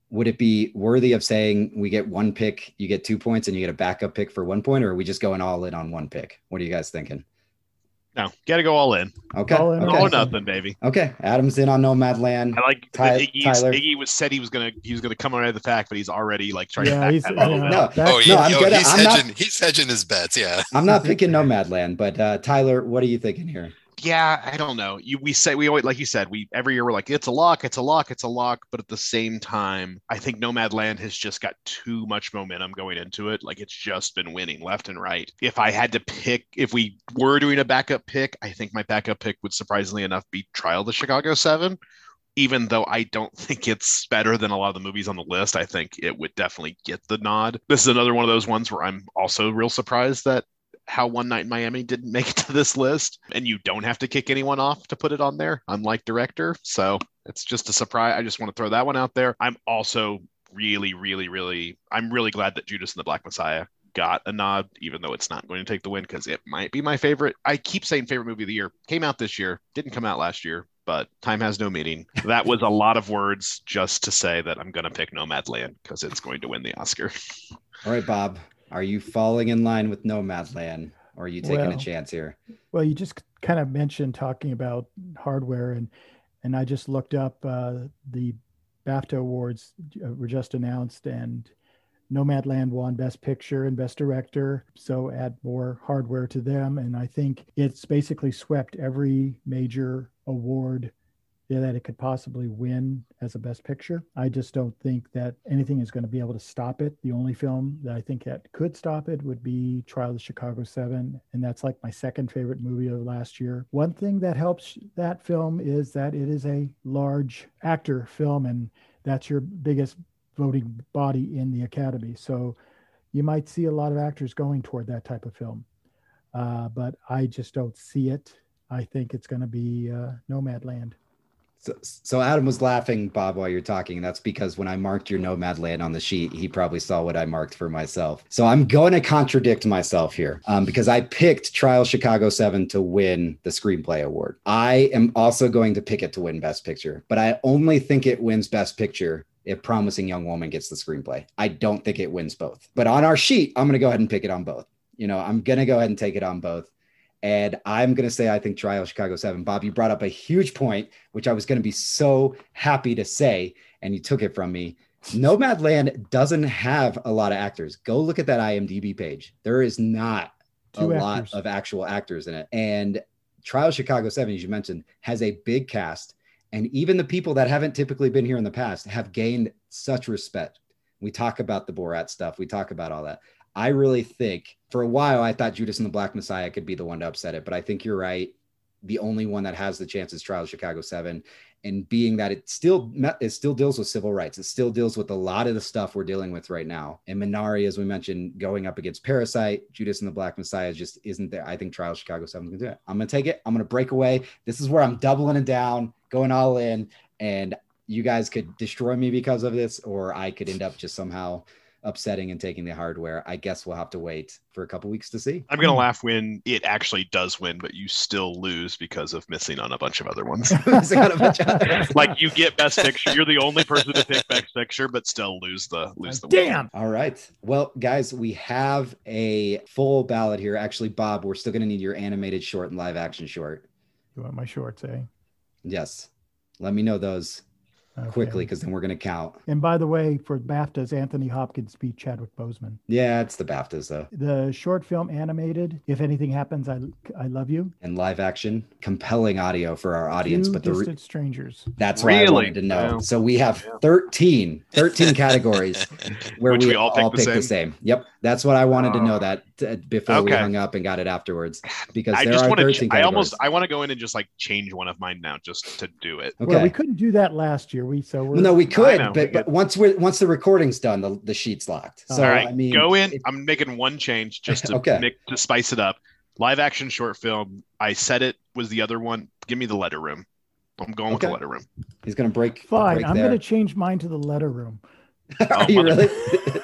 would it be worthy of saying we get one pick, you get two points, and you get a backup pick for one point, or are we just going all in on one pick? What are you guys thinking? No, got to go all in. Okay. All in, okay. All or nothing, baby. Okay. Adam's in on Nomadland. I like Ty- Iggy's, Tyler. Iggy was said he was gonna he was gonna come around the fact, but he's already like trying Yeah, to he's- back that a little yeah. bit. No, Back- Oh, no, yeah, I'm yo, good. he's I'm not- hedging. He's hedging his bets. Yeah. I'm not picking Nomadland, but uh, Tyler, what are you thinking here? Yeah, I don't know. You we say we always like you said, we every year we're like, it's a lock, it's a lock, it's a lock. But at the same time, I think Nomadland has just got too much momentum going into it. Like it's just been winning left and right. If I had to pick, if we were doing a backup pick, I think my backup pick would surprisingly enough be Trial of the Chicago Seven. Even though I don't think it's better than a lot of the movies on the list, I think it would definitely get the nod. This is another one of those ones where I'm also real surprised that How One Night in Miami didn't make it to this list, and you don't have to kick anyone off to put it on there, unlike Director. So it's just a surprise. I just want to throw that one out there. I'm also really, really, really, I'm really glad that Judas and the Black Messiah got a nod, even though it's not going to take the win, because it might be my favorite. I keep saying favorite movie of the year. Came out this year, didn't come out last year, but time has no meaning. That was a lot of words just to say that I'm going to pick Nomadland because it's going to win the Oscar. All right, Bob, are you falling in line with Nomadland, or are you taking Well, a chance here? Well, you just kind of mentioned talking about hardware, and and I just looked up uh, the BAFTA awards uh, were just announced, and Nomadland won Best Picture and Best Director. So add more hardware to them, and I think it's basically swept every major award that it could possibly win as a Best Picture. I just don't think that anything is going to be able to stop it. The only film that I think that could stop it would be Trial of the Chicago Seven, and that's like my second favorite movie of last year. One thing that helps that film is that it is a large actor film, and that's your biggest voting body in the Academy. So you might see a lot of actors going toward that type of film, uh, but I just don't see it. I think it's going to be uh, Nomadland. So, so Adam was laughing, Bob, while you're talking. That's because when I marked your Nomadland on the sheet, he probably saw what I marked for myself. So I'm going to contradict myself here um, because I picked Trial Chicago seven to win the Screenplay Award. I am also going to pick it to win Best Picture, but I only think it wins Best Picture if Promising Young Woman gets the screenplay. I don't think it wins both. But on our sheet, I'm going to go ahead and pick it on both. You know, I'm going to go ahead and take it on both. And I'm going to say I think Trial Chicago seven. Bob, you brought up a huge point, which I was going to be so happy to say, and you took it from me. Nomadland doesn't have a lot of actors. Go look at that IMDb page. There is not Two a actors. lot of actual actors in it. And Trial Chicago seven, as you mentioned, has a big cast. And even the people that haven't typically been here in the past have gained such respect. We talk about the Borat stuff. We talk about all that. I really think for a while, I thought Judas and the Black Messiah could be the one to upset it, but I think you're right. The only one that has the chance is Trial of Chicago seven. And being that it still, it still deals with civil rights. It still deals with a lot of the stuff we're dealing with right now. And Minari, as we mentioned, going up against Parasite, Judas and the Black Messiah just isn't there. I think Trial of Chicago seven can do it. I'm going to take it. I'm going to break away. This is where I'm doubling it down, going all in. And you guys could destroy me because of this, or I could end up just somehow upsetting and taking the hardware. I guess we'll have to wait for a couple weeks to see. I'm going to laugh when it actually does win, but you still lose because of missing on a bunch of other ones. Missing on a bunch of others. Like you get Best Picture. You're the only person to pick Best Picture, but still lose the lose the Damn. All right. Well, guys, we have a full ballot here. Actually, Bob, we're still going to need your animated short and live action short. You want my shorts, eh? Yes. Let me know those Okay. quickly, because then we're going to count. And by the way, for BAFTAs, Anthony Hopkins beat Chadwick Boseman. Yeah, it's the BAFTAs, though. The short film animated, If Anything Happens, I I Love You. And live action, compelling audio for our audience. Two but the re- Distant Strangers. That's what I Really? wanted to know. Wow. So we have thirteen, thirteen categories where Which we, we all all, picked the pick the same. Yep. That's what I wanted to know Oh. that uh, before we Okay. hung up and got it afterwards, because I there just are want to. thirteen I categories. almost. I want to go in and just like change one of mine now, just to do it. Okay. Well, we couldn't do that last year. We so we're, Well, no, we could, know, but, we but could. once we're once the recording's done, the, the sheet's locked. So All right, I mean, go in. it- I'm making one change just to Okay. make to spice it up. Live action short film. I said it was the other one. Give me the letter room. I'm going with Okay. the letter room. he's gonna break. fine. break I'm there. going to change mine to The Letter Room. Are Oh, you mother- really?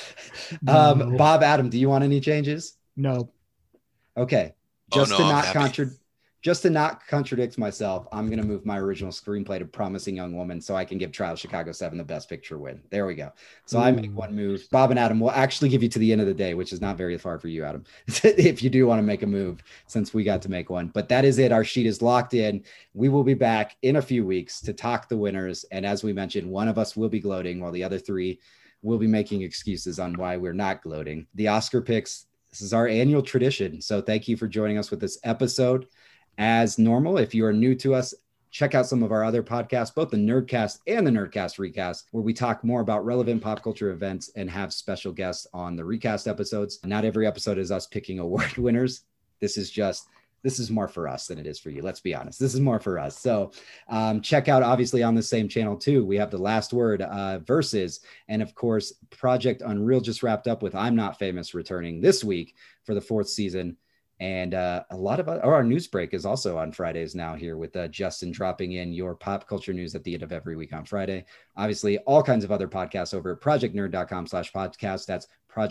um, No. Bob, Adam, do you want any changes? No. Okay, Oh, just no, to I'm not happy. contra- just to not contradict myself, I'm going to move my original screenplay to Promising Young Woman so I can give Trial of Chicago seven the Best Picture win. There we go. So Ooh. I make one move. Bob and Adam will actually give you to the end of the day, which is not very far for you, Adam, if you do want to make a move, since we got to make one. But that is it. Our sheet is locked in. We will be back in a few weeks to talk the winners. And as we mentioned, one of us will be gloating while the other three will be making excuses on why we're not gloating. The Oscar picks, this is our annual tradition. So thank you for joining us with this episode. As normal, if you are new to us, check out some of our other podcasts, both the Nerdcast and the Nerdcast Recast, where we talk more about relevant pop culture events and have special guests on the recast episodes. Not every episode is us picking award winners. This is just, this is more for us than it is for you. Let's be honest. This is more for us. So um, check out, obviously, on the same channel, too. We have The Last Word, uh, Versus, and of course, Project Unreal just wrapped up with I'm Not Famous returning this week for the fourth season. And uh, a lot of oh, our news break is also on Fridays now here with uh, Justin dropping in your pop culture news at the end of every week on Friday. Obviously, all kinds of other podcasts over at projectnerd.com slash podcast. That's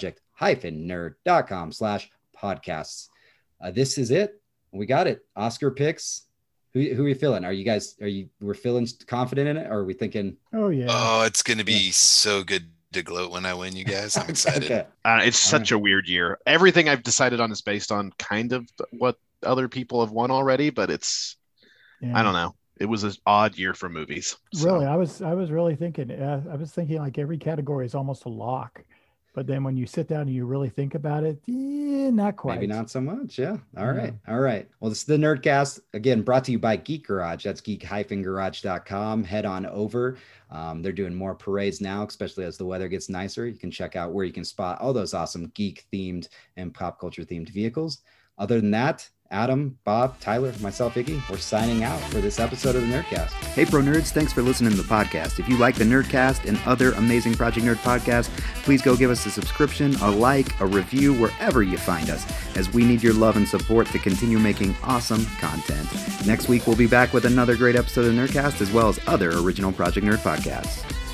project-nerd.com slash podcasts. Uh, this is it. We got it. Oscar picks. Who, who are you feeling? Are you guys, are you, we're feeling confident in it? Or are we thinking? Oh, yeah. Oh, it's going to be yeah. so good to gloat when I win, you guys. I'm excited. Okay. Uh, it's such a weird year. Everything I've decided on is based on kind of what other people have won already, but it's, yeah. I don't know. It was an odd year for movies. So. Really, I was I was really thinking. Uh, I was thinking like every category is almost a lock, but then when you sit down and you really think about it, eh, not quite. Maybe not so much. Yeah. All yeah. right. All right. Well, this is the Nerdcast, again, brought to you by Geek Garage. That's geek dash garage dot com. Head on over. Um, they're doing more parades now, especially as the weather gets nicer. You can check out where you can spot all those awesome geek themed and pop culture themed vehicles. Other than that, Adam, Bob, Tyler, myself, Iggy, we're signing out for this episode of the Nerdcast. Hey, Pro Nerds, thanks for listening to the podcast. If you like the Nerdcast and other amazing Project Nerd podcasts, please go give us a subscription, a like, a review, wherever you find us, as we need your love and support to continue making awesome content. Next week, we'll be back with another great episode of the Nerdcast, as well as other original Project Nerd podcasts.